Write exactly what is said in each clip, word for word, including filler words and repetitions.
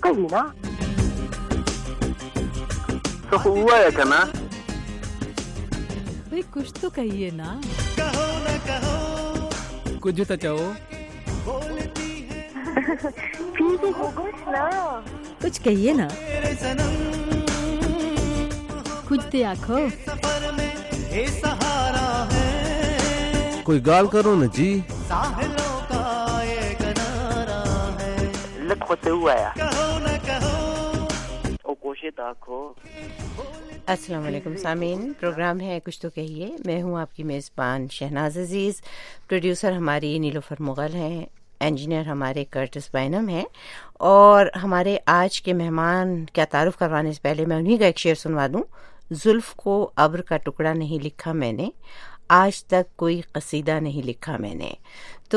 کہی نا تو ہوا ہے کنا بھئی کچھ تو کہیے نا. کہو نہ کہو کچھ تو چاہو. ٹھیک ہے گوگوش نا کچھ کہیے نا. میرے صنم کچھ تو آکھو. سفر میں اے سہارا ہے کوئی گال کرو نا جی. ساحلوں کا یہ کنارہ ہے. لکھو سے ہوا ہے کہو نہ کہو او کوشش آکھو. السلام علیکم سامعین، پروگرام ہے کچھ تو کہیے. میں ہوں آپ کی میزبان شہناز عزیز. پروڈیوسر ہماری نیلوفر مغل ہیں، انجینئر ہمارے کرٹس بینم ہیں، اور ہمارے آج کے مہمان کا تعارف کروانے سے پہلے میں انہیں کا ایک شعر سنوا دوں. زلف کو ابر کا ٹکڑا نہیں لکھا میں نے، آج تک کوئی قصیدہ نہیں لکھا میں نے. تو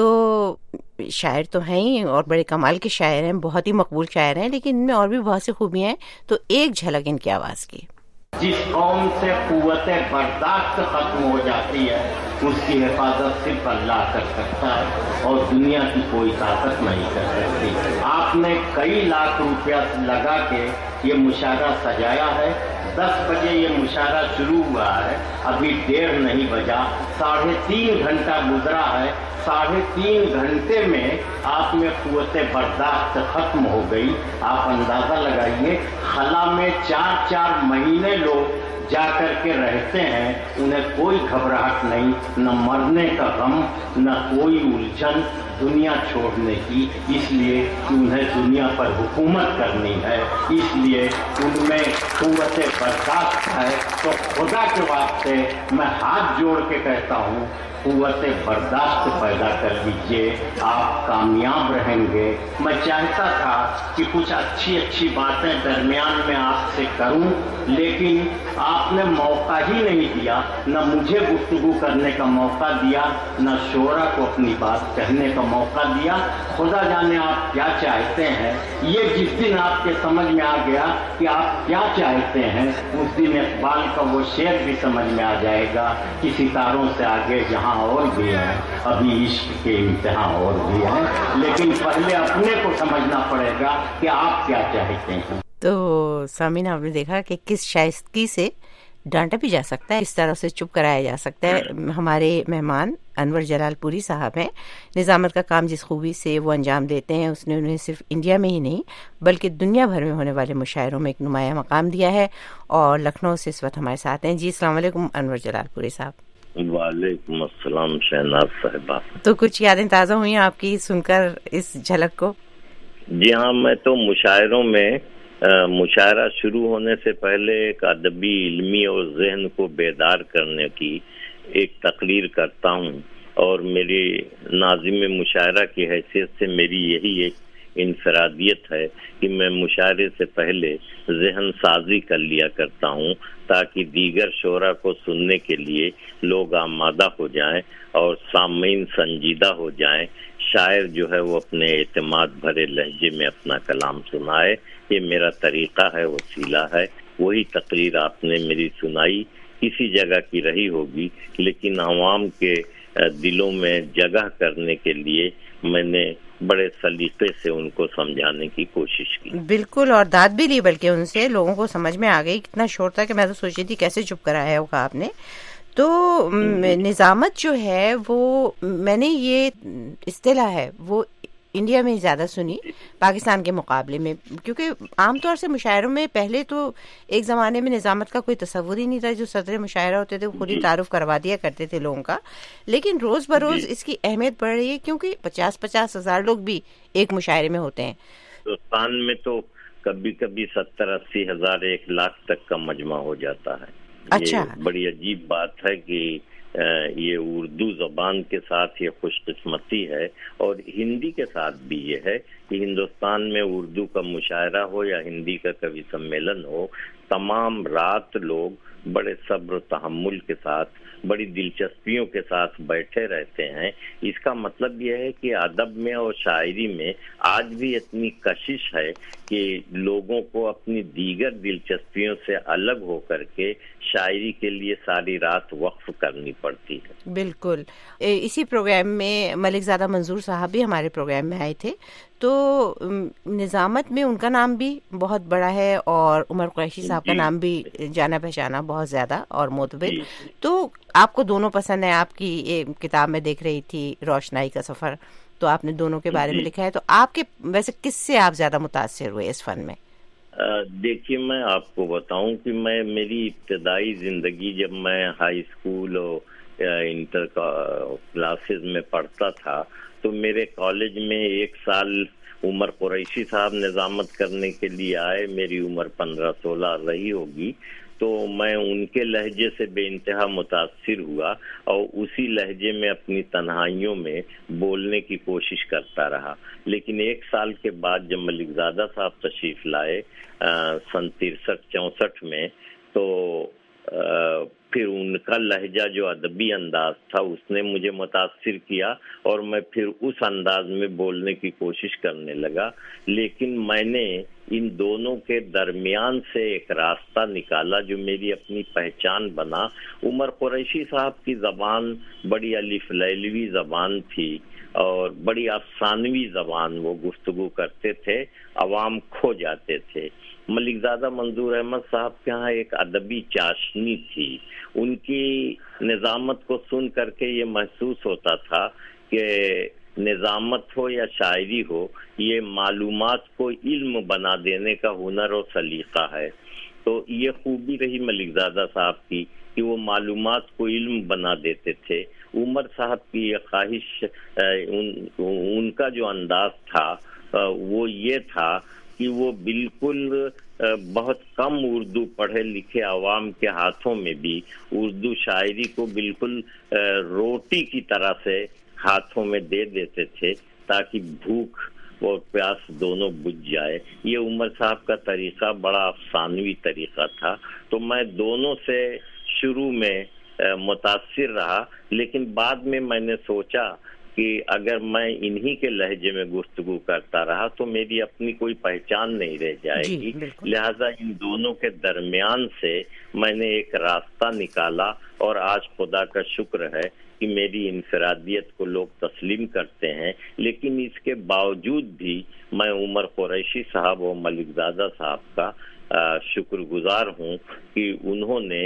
شاعر تو ہیں ہی اور بڑے کمال کے شاعر ہیں، بہت ہی مقبول شاعر ہیں، لیکن ان میں اور بھی بہت سی خوبیاں ہیں. تو ایک جھلک ان کی آواز کی. جس قوم سے قوت برداشت ختم ہو جاتی ہے اس کی حفاظت صرف اللہ کر سکتا ہے اور دنیا کی کوئی طاقت نہیں کر سکتی. آپ نے کئی لاکھ روپیہ لگا کے یہ مشاعرہ سجایا ہے. دس بجے یہ مشاعرہ شروع ہوا ہے، ابھی ڈیڑھ نہیں بجا، ساڑھے تین گھنٹہ گزرا ہے. ساڑھے تین گھنٹے میں آپ میں قوت برداشت ختم ہو گئی. آپ اندازہ لگائیے، خلا میں چار چار مہینے لوگ جا کر کے رہتے ہیں، انہیں کوئی گھبراہٹ نہیں، نہ مرنے کا غم، نہ کوئی الجھن دنیا چھوڑنے کی، اس لیے کہ انہیں دنیا پر حکومت کرنی ہے، اس لیے ان میں قوت برداشت ہے. تو خدا کے واسطے میں ہاتھ جوڑ کے کہتا ہوں، قوت برداشت پیدا کر لیجیے، آپ کامیاب رہیں گے. میں چاہتا تھا کہ کچھ اچھی اچھی باتیں درمیان میں آپ سے کروں، لیکن آپ نے موقع ہی نہیں دیا، نہ مجھے گفتگو کرنے کا موقع دیا، نہ شعرا کو اپنی بات کہنے کا موقع دیا. خدا جانے آپ کیا چاہتے ہیں. یہ جس دن آپ کے سمجھ میں آ گیا کہ آپ کیا چاہتے ہیں، اس دن اقبال کا وہ شعر بھی سمجھ میں آ جائے گا کہ ستاروں سے آگے جہاں اور بھی ہیں، ابھی عشق کے امتحان اور بھی ہیں، لیکن پہلے اپنے کو سمجھنا پڑے گا کہ آپ کیا چاہتے ہیں. تو سامعین، آپ نے دیکھا کہ کس شائستگی سے ڈانٹا بھی جا سکتا ہے، اس طرح سے چپ کرایا جا سکتا ہے. ہمارے مہمان انور جلال پوری صاحب ہیں. نظامت کا کام جس خوبی سے وہ انجام دیتے ہیں، اس نے انہیں صرف انڈیا میں ہی نہیں بلکہ دنیا بھر میں ہونے والے مشاعروں میں ایک نمایاں مقام دیا ہے، اور لکھنؤ سے اس وقت ہمارے ساتھ ہیں. جی السلام علیکم انور جلال پوری صاحب. وعلیکم السلام شہناز صاحبہ. تو کچھ یادیں تازہ ہوئی آپ کی سن کر اس جھلک کو؟ جی ہاں، میں تو مشاعروں میں مشاعرہ شروع ہونے سے پہلے ایک ادبی، علمی اور ذہن کو بیدار کرنے کی ایک تقریر کرتا ہوں، اور میری ناظم مشاعرہ کی حیثیت سے میری یہی ایک انفرادیت ہے کہ میں مشاعرے سے پہلے ذہن سازی کر لیا کرتا ہوں تاکہ دیگر شعراء کو سننے کے لیے لوگ آمادہ ہو جائیں اور سامعین سنجیدہ ہو جائیں. شاعر جو ہے وہ اپنے اعتماد بھرے لہجے میں اپنا کلام سنائے. یہ میرا طریقہ ہے، وسیلہ ہے. وہی تقریر آپ نے میری سنائی کسی جگہ کی رہی ہوگی، لیکن عوام کے دلوں میں جگہ کرنے کے لیے میں نے بڑے سلیقے سے ان کو سمجھانے کی کوشش کی. بالکل، اور داد بھی لی، بلکہ ان سے لوگوں کو سمجھ میں آ گئی. کتنا شور تھا کہ میں تو سوچی تھی کیسے چپ کرایا ہوگا آپ نے. تو نظامت جو ہے وہ، میں نے یہ اصطلاح ہے وہ انڈیا میں زیادہ سنی پاکستان کے مقابلے میں، کیونکہ عام طور سے مشاعروں میں پہلے تو ایک زمانے میں نظامت کا کوئی تصور ہی نہیں تھا. جو صدر مشاعرہ ہوتے تھے وہ خود ہی تعارف کروا دیا کرتے تھے لوگوں کا، لیکن روز بروز اس کی اہمیت بڑھ رہی ہے، کیونکہ پچاس پچاس ہزار لوگ بھی ایک مشاعرے میں ہوتے ہیں. ہندوستان میں تو کبھی کبھی ستر اسی ہزار ایک لاکھ تک کا مجمع ہو جاتا ہے. اچھا، یہ بڑی عجیب بات ہے کہ یہ اردو زبان کے ساتھ یہ خوش قسمتی ہے، اور ہندی کے ساتھ بھی یہ ہے کہ ہندوستان میں اردو کا مشاعرہ ہو یا ہندی کا کبھی سمیلن ہو، تمام رات لوگ بڑے صبر و تحمل کے ساتھ، بڑی دلچسپیوں کے ساتھ بیٹھے رہتے ہیں. اس کا مطلب یہ ہے کہ ادب میں اور شاعری میں آج بھی اتنی کشش ہے کہ لوگوں کو اپنی دیگر دلچسپیوں سے الگ ہو کر کے شاعری کے لیے ساری رات وقف کرنی پڑتی ہے. بالکل. اسی پروگرام میں ملک زادہ منظور صاحب بھی ہمارے پروگرام میں آئے تھے، تو نظامت میں ان کا نام بھی بہت بڑا ہے اور عمر قریشی صاحب کا نام بھی جانا پہچانا بہت زیادہ اور معتبر. تو آپ کو دونوں پسند ہیں. آپ کی کتاب میں دیکھ رہی تھی روشنائی کا سفر, تو آپ نے دونوں کے بارے میں لکھا ہے. تو آپ کے ویسے کس سے آپ زیادہ متاثر ہوئے اس فن میں؟ دیکھیے میں آپ کو بتاؤں کہ میں میری ابتدائی زندگی جب میں ہائی اسکول اور انٹر کلاسز میں پڑھتا تھا تو میرے کالج میں ایک سال عمر قریشی صاحب نظامت کرنے کے لیے آئے. میری عمر پندرہ سولہ رہی ہوگی. تو میں ان کے لہجے سے بے انتہا متاثر ہوا اور اسی لہجے میں اپنی تنہائیوں میں بولنے کی کوشش کرتا رہا. لیکن ایک سال کے بعد جب ملک زادہ صاحب تشریف لائے سن ترسٹھ چونسٹھ میں, تو پھر ان کا لہجہ جو ادبی انداز تھا اس نے مجھے متاثر کیا اور میں پھر اس انداز میں بولنے کی کوشش کرنے لگا. لیکن میں نے ان دونوں کے درمیان سے ایک راستہ نکالا جو میری اپنی پہچان بنا. عمر قریشی صاحب کی زبان بڑی الف لیلوی زبان تھی اور بڑی افسانوی زبان وہ گفتگو کرتے تھے, عوام کھو جاتے تھے. ملک زادہ منظور احمد صاحب کے ہاں ایک ادبی چاشنی تھی. ان کی نظامت کو سن کر کے یہ محسوس ہوتا تھا کہ نظامت ہو یا شاعری ہو, یہ معلومات کو علم بنا دینے کا ہنر و سلیقہ ہے. تو یہ خوبی رہی ملک زادہ صاحب کی کہ وہ معلومات کو علم بنا دیتے تھے. عمر صاحب کی یہ خواہش, ان, ان کا جو انداز تھا وہ یہ تھا کہ وہ بالکل بہت کم اردو پڑھے لکھے عوام کے ہاتھوں میں بھی اردو شاعری کو بالکل روٹی کی طرح سے ہاتھوں میں دے دیتے تھے تاکہ بھوک اور پیاس دونوں بجھ جائے. یہ عمر صاحب کا طریقہ بڑا افسانوی طریقہ تھا. تو میں دونوں سے شروع میں متاثر رہا, لیکن بعد میں میں نے سوچا کہ اگر میں انہی کے لہجے میں گفتگو کرتا رہا تو میری اپنی کوئی پہچان نہیں رہ جائے گی. لہذا ان دونوں کے درمیان سے میں نے ایک راستہ نکالا اور آج خدا کا شکر ہے کہ میری انفرادیت کو لوگ تسلیم کرتے ہیں. لیکن اس کے باوجود بھی میں عمر قریشی صاحب اور ملک زادہ صاحب کا شکر گزار ہوں کہ انہوں نے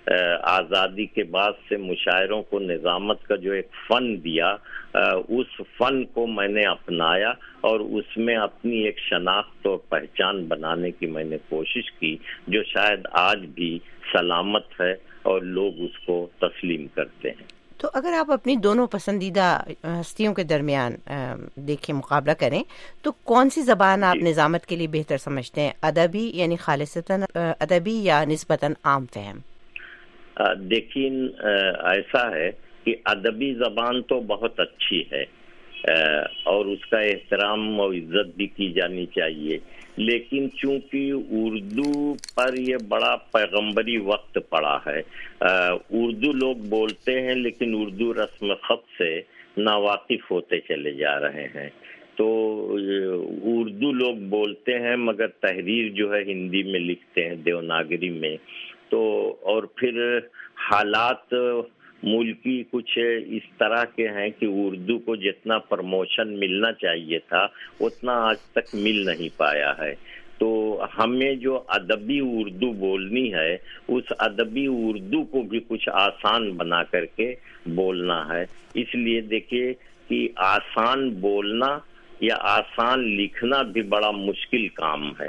آزادی کے بعد سے مشاعروں کو نظامت کا جو ایک فن دیا, اس فن کو میں نے اپنایا اور اس میں اپنی ایک شناخت اور پہچان بنانے کی میں نے کوشش کی, جو شاید آج بھی سلامت ہے اور لوگ اس کو تسلیم کرتے ہیں. تو اگر آپ اپنی دونوں پسندیدہ ہستیوں کے درمیان دیکھیں, مقابلہ کریں, تو کون سی زبان آپ نظامت کے لیے بہتر سمجھتے ہیں, ادبی یعنی خالصتاً ادبی یا نسبتاً عام فہم؟ دیکھیں ایسا ہے کہ ادبی زبان تو بہت اچھی ہے اور اس کا احترام اور عزت بھی کی جانی چاہیے, لیکن چونکہ اردو پر یہ بڑا پیغمبری وقت پڑا ہے. اردو لوگ بولتے ہیں لیکن اردو رسم خط سے ناواقف ہوتے چلے جا رہے ہیں. تو اردو لوگ بولتے ہیں مگر تحریر جو ہے ہندی میں لکھتے ہیں, دیوناگری میں. تو اور پھر حالات ملکی کچھ اس طرح کے ہیں کہ اردو کو جتنا پروموشن ملنا چاہیے تھا اتنا آج تک مل نہیں پایا ہے. تو ہمیں جو ادبی اردو بولنی ہے اس ادبی اردو کو بھی کچھ آسان بنا کر کے بولنا ہے. اس لیے دیکھیے کہ آسان بولنا یا آسان لکھنا بھی بڑا مشکل کام ہے.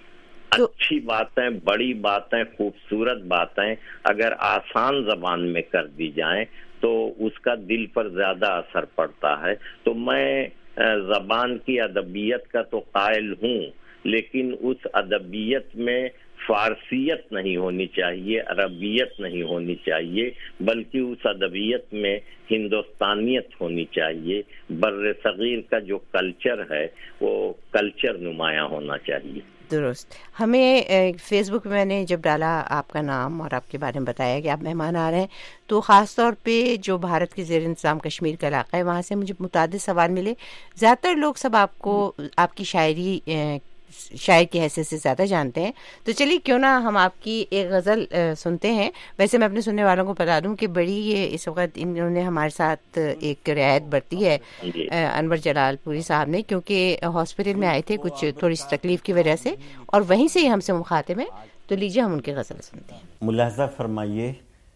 اچھی باتیں, بڑی باتیں, خوبصورت باتیں اگر آسان زبان میں کر دی جائیں تو اس کا دل پر زیادہ اثر پڑتا ہے. تو میں زبان کی ادبیت کا تو قائل ہوں, لیکن اس ادبیت میں فارسیت نہیں ہونی چاہیے, عربیت نہیں ہونی چاہیے, بلکہ اس ادبیت میں ہندوستانیت ہونی چاہیے. بر صغیر کا جو کلچر ہے وہ کلچر نمایاں ہونا چاہیے. درست. ہمیں فیس بک میں نے جب ڈالا آپ کا نام اور آپ کے بارے میں بتایا کہ آپ مہمان آ رہے ہیں, تو خاص طور پہ جو بھارت کے زیر انتظام کشمیر کا علاقہ ہے وہاں سے مجھے متعدد سوال ملے. زیادہ تر لوگ سب آپ کو آپ کی شاعری شاعر کی حیثیت سے زیادہ جانتے ہیں. تو چلیے کیوں نہ ہم آپ کی ایک غزل سنتے ہیں. ویسے میں اپنے سننے والوں کو بتا دوں کہ بڑی یہ اس وقت انہوں نے ہمارے ساتھ ایک رعایت برتی ہے انور جلال پوری صاحب نے, کیونکہ ہاسپٹل میں آئے تھے کچھ تھوڑی سی تکلیف کی وجہ سے, اور وہیں سے ہی ہم سے مخاطب ہیں. تو لیجیے ہم ان کی غزل سنتے ہیں. ملاحظہ فرمائیے,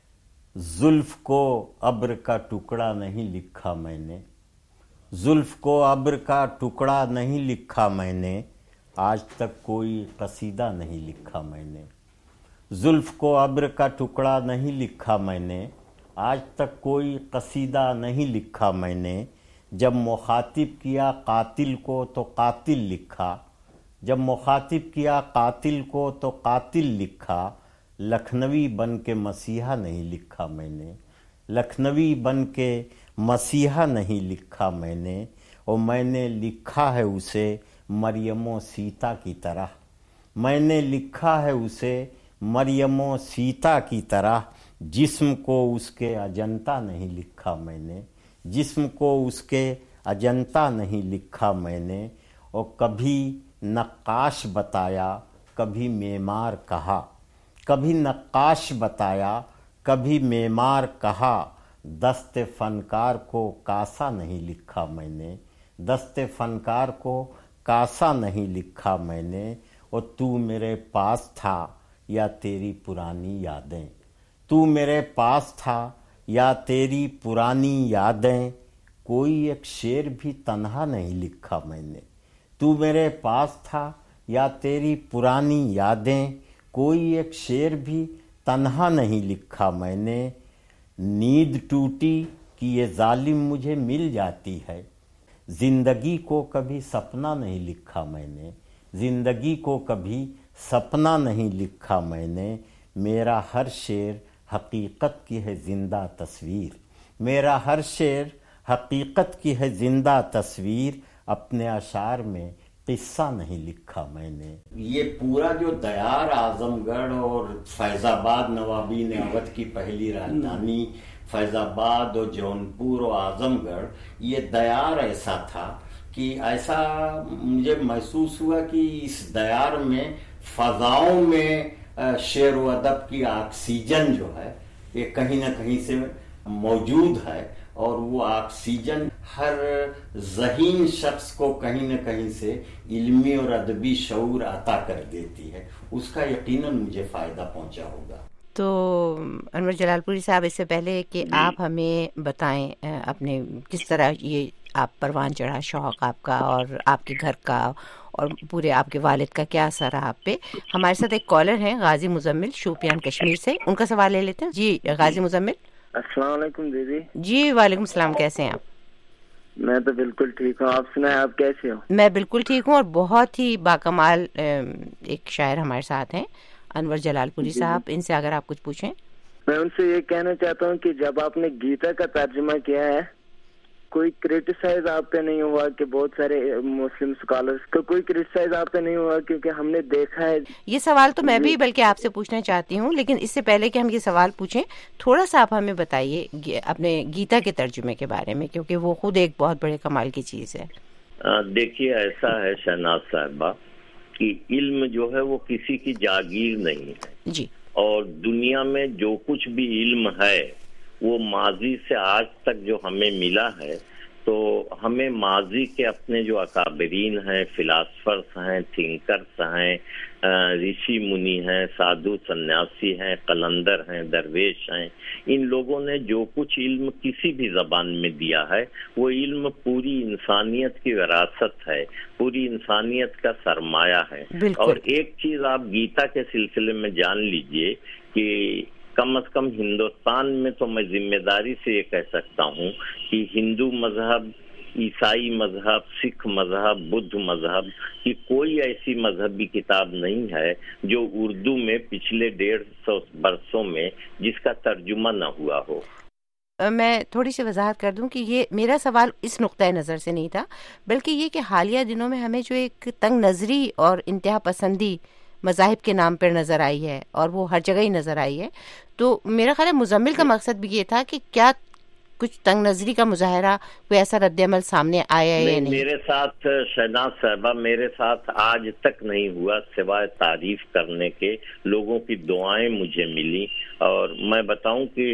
زلف کو ابر کا ٹکڑا نہیں لکھا میں نے, زلف کو ابر کا ٹکڑا نہیں لکھا میں نے, آج تک کوئی قصیدہ نہیں لکھا میں نے. زلف کو ابر کا ٹکڑا نہیں لکھا میں نے, آج تک کوئی قصیدہ نہیں لکھا میں نے. جب مخاطب کیا قاتل کو تو قاتل لکھا, جب مخاطب کیا قاتل کو تو قاتل لکھا. لکھنوی بن کے مسیحا نہیں لکھا میں نے, لکھنوی بن کے مسیحا نہیں لکھا میں نے. اور میں نے لکھا ہے اسے مریم و سیتا کی طرح, میں نے لکھا ہے اسے مریم و سیتا کی طرح. جسم کو اس کے اجنتا نہیں لکھا میں نے, جسم کو اس کے اجنتا نہیں لکھا میں نے. اور کبھی نقاش بتایا کبھی معمار کہا, کبھی نقاش بتایا کبھی معمار کہا. دست فنکار کو کاسا نہیں لکھا میں نے, دست فنکار کو کاسا نہیں لکھا میں نے. اور تو میرے پاس تھا یا تیری پرانی یادیں, تو میرے پاس تھا یا تیری پرانی یادیں. کوئی ایک شعر بھی تنہا نہیں لکھا میں نے, تو میرے پاس تھا یا تیری پرانی یادیں. کوئی ایک شعر بھی تنہا نہیں لکھا میں نے. نیند ٹوٹی کہ یہ ظالم مجھے مل جاتی ہے, زندگی کو کبھی سپنا نہیں لکھا میں نے, زندگی کو کبھی سپنا نہیں لکھا میں نے. میرا ہر شعر حقیقت کی ہے زندہ تصویر, میرا ہر شعر حقیقت کی ہے زندہ تصویر. اپنے اشعار میں قصہ نہیں لکھا میں نے. یہ پورا جو دیار اعظم گڑھ اور فیض آباد نوابی نے اودھ کی پہلی راجدھانی فیض آباد اور جونپور اور اعظم گڑھ, یہ دیار ایسا تھا کہ ایسا مجھے محسوس ہوا کہ اس دیار میں فضاؤں میں شعر و ادب کی آکسیجن جو ہے یہ کہیں نہ کہیں سے موجود ہے, اور وہ آکسیجن ہر ذہین شخص کو کہیں نہ کہیں سے علمی اور ادبی شعور عطا کر دیتی ہے. اس کا یقیناً مجھے فائدہ پہنچا ہوگا. تو انور جلال پوری صاحب, اس سے پہلے کہ آپ ہمیں بتائیں اپنے کس طرح یہ آپ پروان چڑھا شوق آپ کا اور آپ کے گھر کا اور پورے آپ کے والد کا کیا اثر رہا آپ پہ, ہمارے ساتھ ایک کالر ہیں غازی مزمل شوپیان کشمیر سے, ان کا سوال لے لیتے ہیں. جی غازی مزمل. السلام علیکم دیدی. جی وعلیکم السلام, کیسے ہیں آپ؟ میں تو بالکل ٹھیک ہوں, آپ سنائیں آپ کیسے ہو؟ میں بالکل ٹھیک ہوں, اور بہت ہی باکمال ایک شاعر ہمارے ساتھ ہیں انور جلال پوری صاحب, ان سے اگر آپ کچھ پوچھیں. میں ان سے یہ کہنا چاہتا ہوں کہ جب آپ نے گیتا کا ترجمہ کیا ہے کوئی کرٹیسائز آپ پہ نہیں ہوا کہ بہت سارے مسلم اسکالرس کو کوئی کرٹیسائز آپ پہ نہیں ہوا, کیونکہ ہم نے دیکھا ہے. یہ سوال تو میں بھی بلکہ آپ سے پوچھنا چاہتی ہوں, لیکن اس سے پہلے کہ ہم یہ سوال پوچھیں تھوڑا سا آپ ہمیں بتائیے اپنے گیتا کے ترجمے کے بارے میں, کیونکہ وہ خود ایک بہت بڑے کمال کی چیز ہے. دیکھیے ایسا ہے شہناز صاحبہ کہ علم جو ہے وہ کسی کی جاگیر نہیں ہے جی, اور دنیا میں جو کچھ بھی علم ہے وہ ماضی سے آج تک جو ہمیں ملا ہے, تو ہمیں ماضی کے اپنے جو اکابرین ہیں, فلاسفرس ہیں, تھنکرس ہیں, رشی منی ہیں, سادھو سنیاسی ہیں, قلندر ہیں, درویش ہیں, ان لوگوں نے جو کچھ علم کسی بھی زبان میں دیا ہے وہ علم پوری انسانیت کی وراثت ہے, پوری انسانیت کا سرمایہ ہے. اور ایک چیز آپ گیتا کے سلسلے میں جان لیجئے کہ کم از کم ہندوستان میں تو میں ذمہ داری سے یہ کہہ سکتا ہوں کہ ہندو مذہب, عیسائی مذہب, سکھ مذہب, بدھ مذہب کی کوئی ایسی مذہبی کتاب نہیں ہے جو اردو میں پچھلے ڈیڑھ سو برسوں میں جس کا ترجمہ نہ ہوا ہو. میں تھوڑی سی وضاحت کر دوں کہ یہ میرا سوال اس نقطۂ نظر سے نہیں تھا, بلکہ یہ کہ حالیہ دنوں میں ہمیں جو ایک تنگ نظری اور انتہا پسندی مذاہب کے نام پر نظر آئی ہے, اور وہ ہر جگہ ہی نظر آئی ہے, تو میرا خیال ہے مزمل کا مقصد بھی یہ تھا کہ کیا کچھ تنگ نظری کا مظاہرہ، کوئی ایسا رد عمل سامنے آیا ہے یا نہیں؟ میرے ساتھ شہناز صاحبہ میرے ساتھ آج تک نہیں ہوا، سوائے تعریف کرنے کے لوگوں کی دعائیں مجھے ملی. اور میں بتاؤں کہ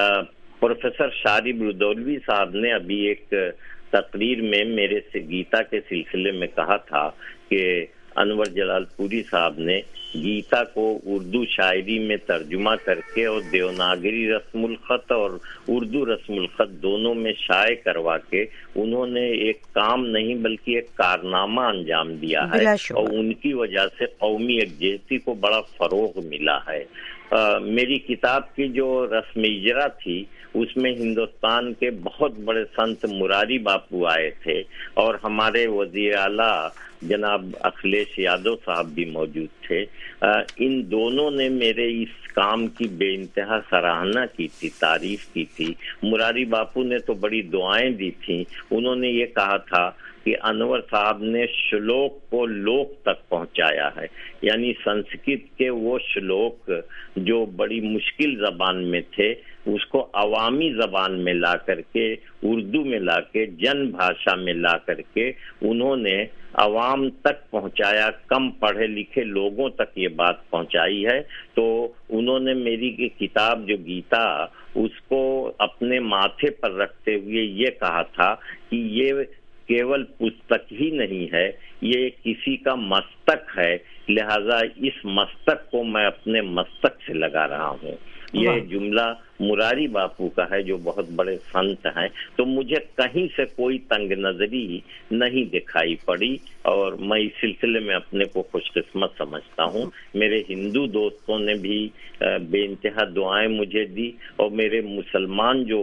پروفیسر شارب رودولوی صاحب نے ابھی ایک تقریر میں میرے سے گیتا کے سلسلے میں کہا تھا کہ انور جلال پوری صاحب نے گیتا کو اردو شاعری میں ترجمہ کر کے اور دیوناگری رسم الخط اور اردو رسم الخط دونوں میں شائع کروا کے انہوں نے ایک کام نہیں بلکہ ایک کارنامہ انجام دیا ہے، اور ان کی وجہ سے قومی یکجہتی کو بڑا فروغ ملا ہے. آ, میری کتاب کی جو رسم اجرا تھی اس میں ہندوستان کے بہت بڑے سنت مراری باپو آئے تھے اور ہمارے وزیر اعلیٰ جناب اکھلیش یادو صاحب بھی موجود تھے. ان دونوں نے میرے اس کام کی بے انتہا سراہنا کی تھی، تعریف کی تھی. مراری باپو نے تو بڑی دعائیں دی تھیں. انہوں نے یہ کہا تھا کہ انور صاحب نے شلوک کو لوک تک پہنچایا ہے، یعنی سنسکرت کے وہ شلوک جو بڑی مشکل زبان میں تھے اس کو عوامی زبان میں لا کر کے، اردو میں لا کے، جن بھاشا میں لا کر کے انہوں نے عوام تک پہنچایا. کم پڑھے لکھے لوگوں تک یہ بات پہنچائی ہے. تو انہوں نے میری کتاب جو گیتا اس کو اپنے ماتھے پر رکھتے ہوئے یہ کہا تھا کہ یہ کیول پستک ہی نہیں ہے، یہ کسی کا مستک ہے، لہذا اس مستک کو میں اپنے مستک سے لگا رہا ہوں. یہ جملہ مراری باپو کا ہے جو بہت بڑے سنت ہیں. تو مجھے کہیں سے کوئی تنگ نظری نہیں دکھائی پڑی اور میں اس سلسلے میں اپنے کو خوش قسمت سمجھتا ہوں. میرے ہندو دوستوں نے بھی بے انتہا دعائیں مجھے دی اور میرے مسلمان جو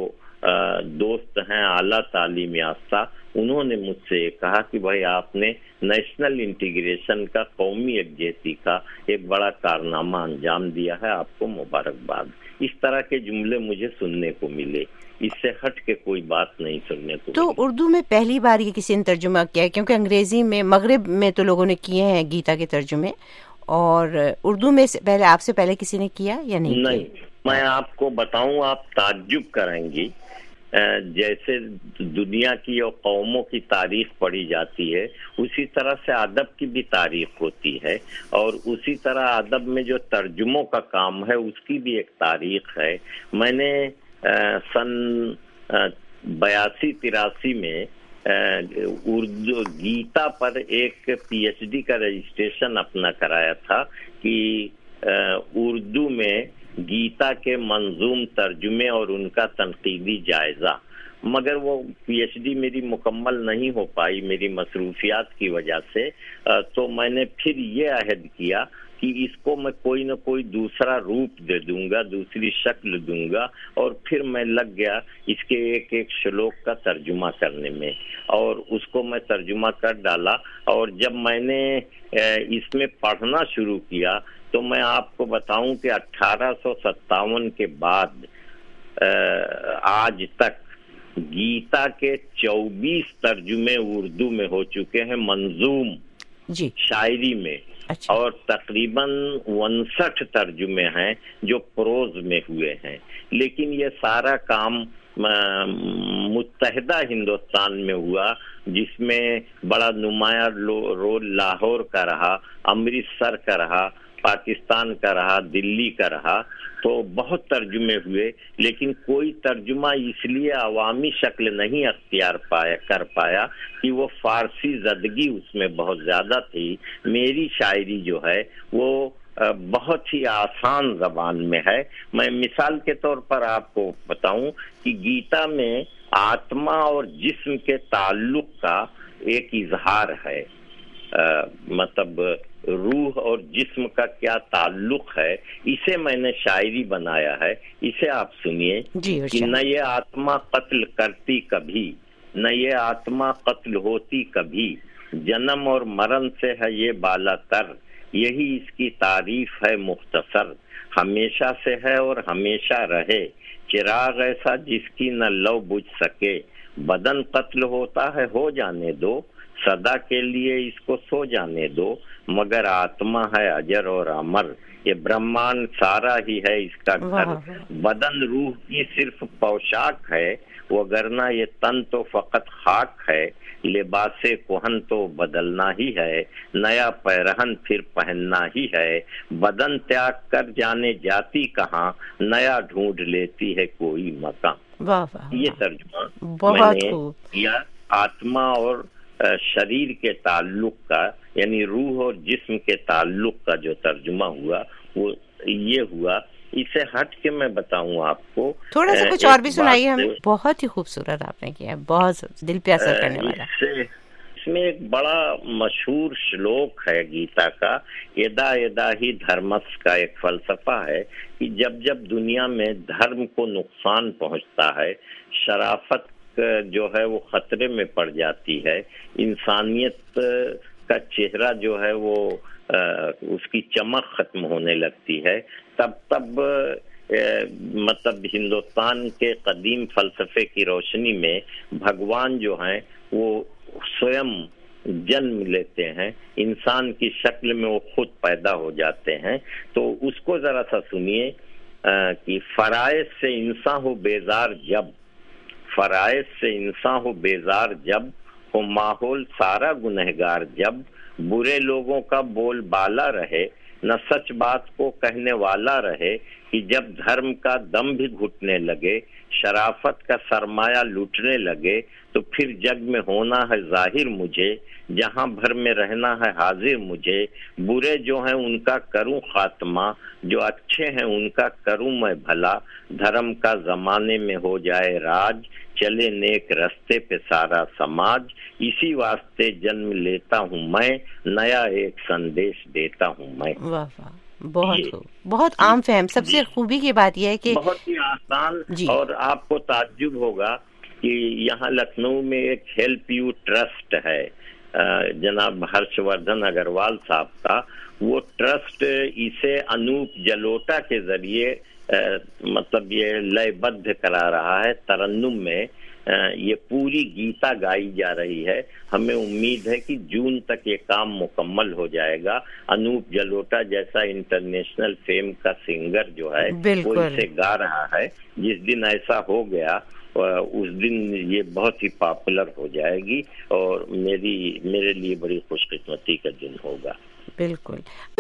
دوست ہیں اعلیٰ تعلیم یافتہ انہوں نے مجھ سے کہا کہ بھائی آپ نے نیشنل انٹیگریشن کا، قومی یکجہتی کا ایک بڑا کارنامہ انجام دیا ہے، آپ کو مبارکباد. اس طرح کے جملے مجھے سننے کو ملے، اس سے ہٹ کے کوئی بات نہیں سننے کو. تو اردو میں پہلی بار یہ کسی نے ترجمہ کیا ہے؟ کیونکہ انگریزی میں مغرب میں تو لوگوں نے کیے ہیں گیتا کے ترجمے، اور اردو میں پہلے آپ سے پہلے کسی نے کیا یا نہیں؟ نہیں، میں آپ کو بتاؤں آپ تعجب کریں گی. جیسے دنیا کی اور قوموں کی تاریخ پڑھی جاتی ہے اسی طرح سے ادب کی بھی تاریخ ہوتی ہے، اور اسی طرح ادب میں جو ترجموں کا کام ہے اس کی بھی ایک تاریخ ہے. میں نے سن بیاسی تراسی میں اردو گیتا پر ایک پی ایچ ڈی کا رجسٹریشن اپنا کرایا تھا کہ اردو میں گیتا کے منظوم ترجمے اور ان کا تنقیدی جائزہ، مگر وہ پی ایچ ڈی میری مکمل نہیں ہو پائی میری مصروفیات کی وجہ سے. تو میں نے پھر یہ عہد کیا کہ اس کو میں کوئی نہ کوئی دوسرا روپ دے دوں گا، دوسری شکل دوں گا، اور پھر میں لگ گیا اس کے ایک ایک شلوک کا ترجمہ کرنے میں، اور اس کو میں ترجمہ کر ڈالا. اور جب میں نے اس میں پڑھنا شروع کیا تو میں آپ کو بتاؤں کہ اٹھارہ سو ستاون کے بعد آج تک گیتا کے چوبیس ترجمے اردو میں ہو چکے ہیں منظوم جی شاعری میں. اچھا. اور تقریباً انسٹھ ترجمے ہیں جو پروز میں ہوئے ہیں. لیکن یہ سارا کام متحدہ ہندوستان میں ہوا جس میں بڑا نمایاں رول لاہور کا رہا، امرتسر کا رہا، پاکستان کا رہا، دلی کا رہا. تو بہت ترجمے ہوئے لیکن کوئی ترجمہ اس لیے عوامی شکل نہیں اختیار پایا کر پایا کہ وہ فارسی زدگی اس میں بہت زیادہ تھی. میری شاعری جو ہے وہ بہت ہی آسان زبان میں ہے. میں مثال کے طور پر آپ کو بتاؤں کہ گیتا میں آتما اور جسم کے تعلق کا ایک اظہار ہے، مطلب روح اور جسم کا کیا تعلق ہے، اسے میں نے شاعری بنایا ہے. اسے آپ سنیے کہ نہ یہ آتما قتل کرتی کبھی، نہ یہ آتما قتل ہوتی کبھی، جنم اور مرن سے ہے یہ بالا تر، یہی اس کی تعریف ہے مختصر، ہمیشہ سے ہے اور ہمیشہ رہے، چراغ ایسا جس کی نہ لو بجھ سکے، بدن قتل ہوتا ہے ہو جانے دو، سدا کے لیے اس کو سو جانے دو، مگر آتما ہے اجر اور امر، یہ برہمانڈ سارا ہی ہے اس کا گھر، بدن روح کی صرف پوشاک ہے، वगरना ये तन तो फकत खाक है, लिबासे कोहन तो बदलना ही है, नया पैरहन फिर पहनना ही है, बदन त्याग कर जाने जाती कहाँ, नया ढूंढ लेती है कोई मकान। वाह वाह, ये तर्जुमा बहुत मैंने किया आत्मा और शरीर के ताल्लुक का, यानी रूह और जिस्म के ताल्लुक का जो तर्जुमा हुआ वो ये हुआ। इसे हट के मैं बताऊं आपको, थोड़ा सा कुछ और भी सुनाइए हमें। बहुत ही खूबसूरत आपने किया है, बहुत दिल पे असर करने वाला। इसमें एक बड़ा मशहूर श्लोक है गीता का, यदा यदा ही धर्मस् का एक फलसफा है कि जब जब दुनिया में धर्म को नुकसान पहुंचता है, शराफत जो है वो खतरे में पड़ जाती है, इंसानियत का चेहरा जो है वो आ, उसकी चमक खत्म होने लगती है, तब तब ए, मतलब हिंदुस्तान के कदीम फलसफे की रोशनी में भगवान जो हैं वो स्वयं जन्म लेते हैं, इंसान की शक्ल में वो खुद पैदा हो जाते हैं। तो उसको जरा सा सुनिए कि फराइज से इंसान हो बेजार जब, फराइज से इंसान हो बेजार जब, हो माहौल सारा गुनहगार जब, बुरे लोगों का बोल बाला रहे, न सच बात को कहने वाला रहे, कि जब धर्म का दम भी घुटने लगे, शराफत का सरमाया लूटने लगे, तो फिर जग में होना है जाहिर मुझे, जहां भर में रहना है हाजिर मुझे, बुरे जो हैं उनका करूं खात्मा, जो अच्छे हैं उनका करूं मैं भला, धर्म का जमाने में हो जाए राज, चले नेक रस्ते पे सारा समाज, इसी वास्ते जन्म लेता हूँ मैं, नया एक संदेश देता हूँ मैं। वाह वाह, बहुत खूब, बहुत आम फहम। सबसे खूबी की बात यह है कि बहुत ही आसान, और आपको ताज्जुब होगा कि यहाँ लखनऊ में एक हेल्प यू ट्रस्ट है, जनाब हर्षवर्धन अग्रवाल साहब का, वो ट्रस्ट इसे अनूप जलोटा के जरिए आ, मतलब ये लयबद्ध करा रहा है, तरन्नुम में आ, ये पूरी गीता गाई जा रही है। हमें उम्मीद है कि जून तक ये काम मुकम्मल हो जाएगा। अनूप जलोटा जैसा इंटरनेशनल फेम का सिंगर जो है वो इसे गा रहा है। जिस दिन ऐसा हो गया उस दिन ये बहुत ही पॉपुलर हो जाएगी और मेरी मेरे लिए बड़ी खुशकिस्मती का दिन होगा। बिल्कुल।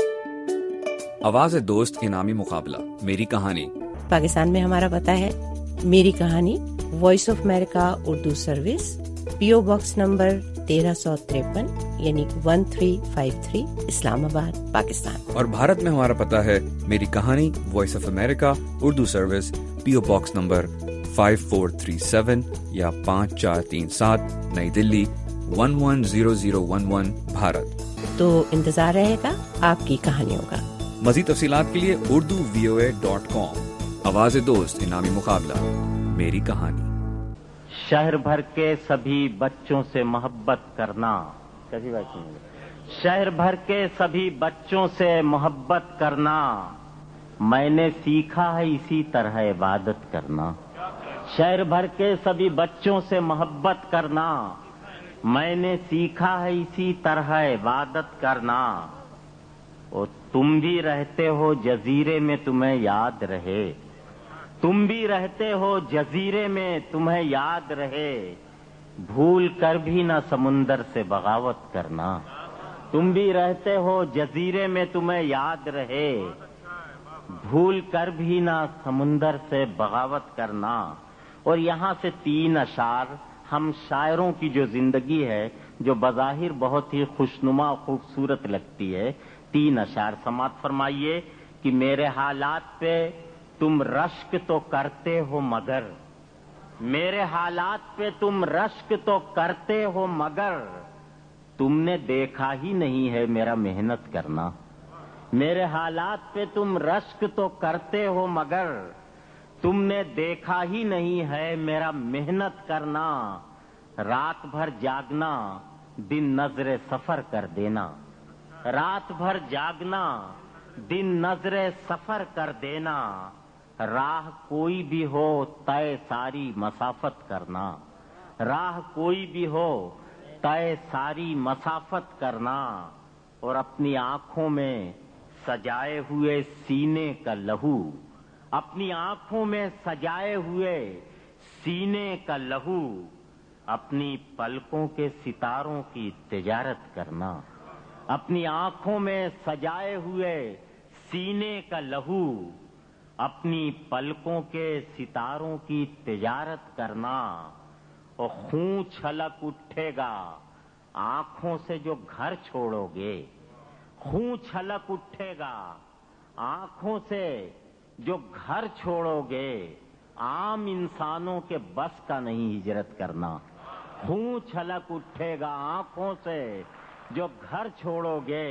आवाज़ दोस्त इनामी मुकाबला मेरी कहानी। पाकिस्तान में हमारा पता है मेरी कहानी, voice of America Urdu service, P O box number तेरह सौ तिरपन यानी one three five three, Islamabad, Pakistan. और भारत में हमारा पता है मेरी कहानी, voice of America Urdu service, P O box number five four three seven या पाँच चार तीन सात, Nai Delhi one one zero zero one one, Bharat. तो इंतजार रहेगा आपकी कहानियों का। मज़ीद तफसीलात के लिए Urdu V O A dot com. आवाज़ दोस्त इनामी मुकाबला मेरी कहानी। शहर भर के सभी बच्चों से मोहब्बत करना, कैसी बात है? शहर भर के सभी बच्चों से मोहब्बत करना, मैंने सीखा है इसी तरह इबादत करना। शहर भर के सभी बच्चों से मोहब्बत करना, मैंने सीखा है इसी तरह इबादत करना। और तुम भी रहते हो जजीरे में तुम्हें याद रहे, तुम भी रहते हो जजीरे में तुम्हें याद रहे, भूल कर भी ना समुंदर से बगावत करना। तुम भी रहते हो जजीरे में तुम्हें याद रहे, भूल कर भी ना समुंदर से बगावत करना। और यहाँ से तीन अशार हम शायरों की जो जिंदगी है, जो बज़ाहिर बहुत ही खुशनुमा खूबसूरत लगती है, तीन अशार समात फरमाइए कि मेरे हालात पे तुम रश्क तो करते हो मगर, मेरे हालात पे तुम रश्क तो करते हो मगर, तुमने देखा ही नहीं है मेरा मेहनत करना। मेरे हालात पे तुम रश्क तो करते हो मगर, तुमने देखा ही नहीं है मेरा मेहनत करना। रात भर जागना, दिन नजरे सफर कर देना, रात भर जागना, दिन नजरे सफर कर देना। राह कोई भी हो तय सारी मसाफत करना, राह कोई भी हो तय सारी मसाफत करना। और अपनी आंखों में सजाए हुए सीने का लहू, अपनी आंखों में सजाए हुए سینے کا لہو اپنی پلکوں کے ستاروں کی تجارت کرنا، اپنی آنکھوں میں سجائے ہوئے سینے کا لہو اپنی پلکوں کے ستاروں کی تجارت کرنا، اور خون چھلک اٹھے گا آنکھوں سے جو گھر چھوڑو گے، خون چھلک اٹھے گا آنکھوں سے جو گھر چھوڑو گے، عام انسانوں کے بس کا نہیں ہجرت کرنا، خون چھلک اٹھے گا آنکھوں سے جو گھر چھوڑو گے،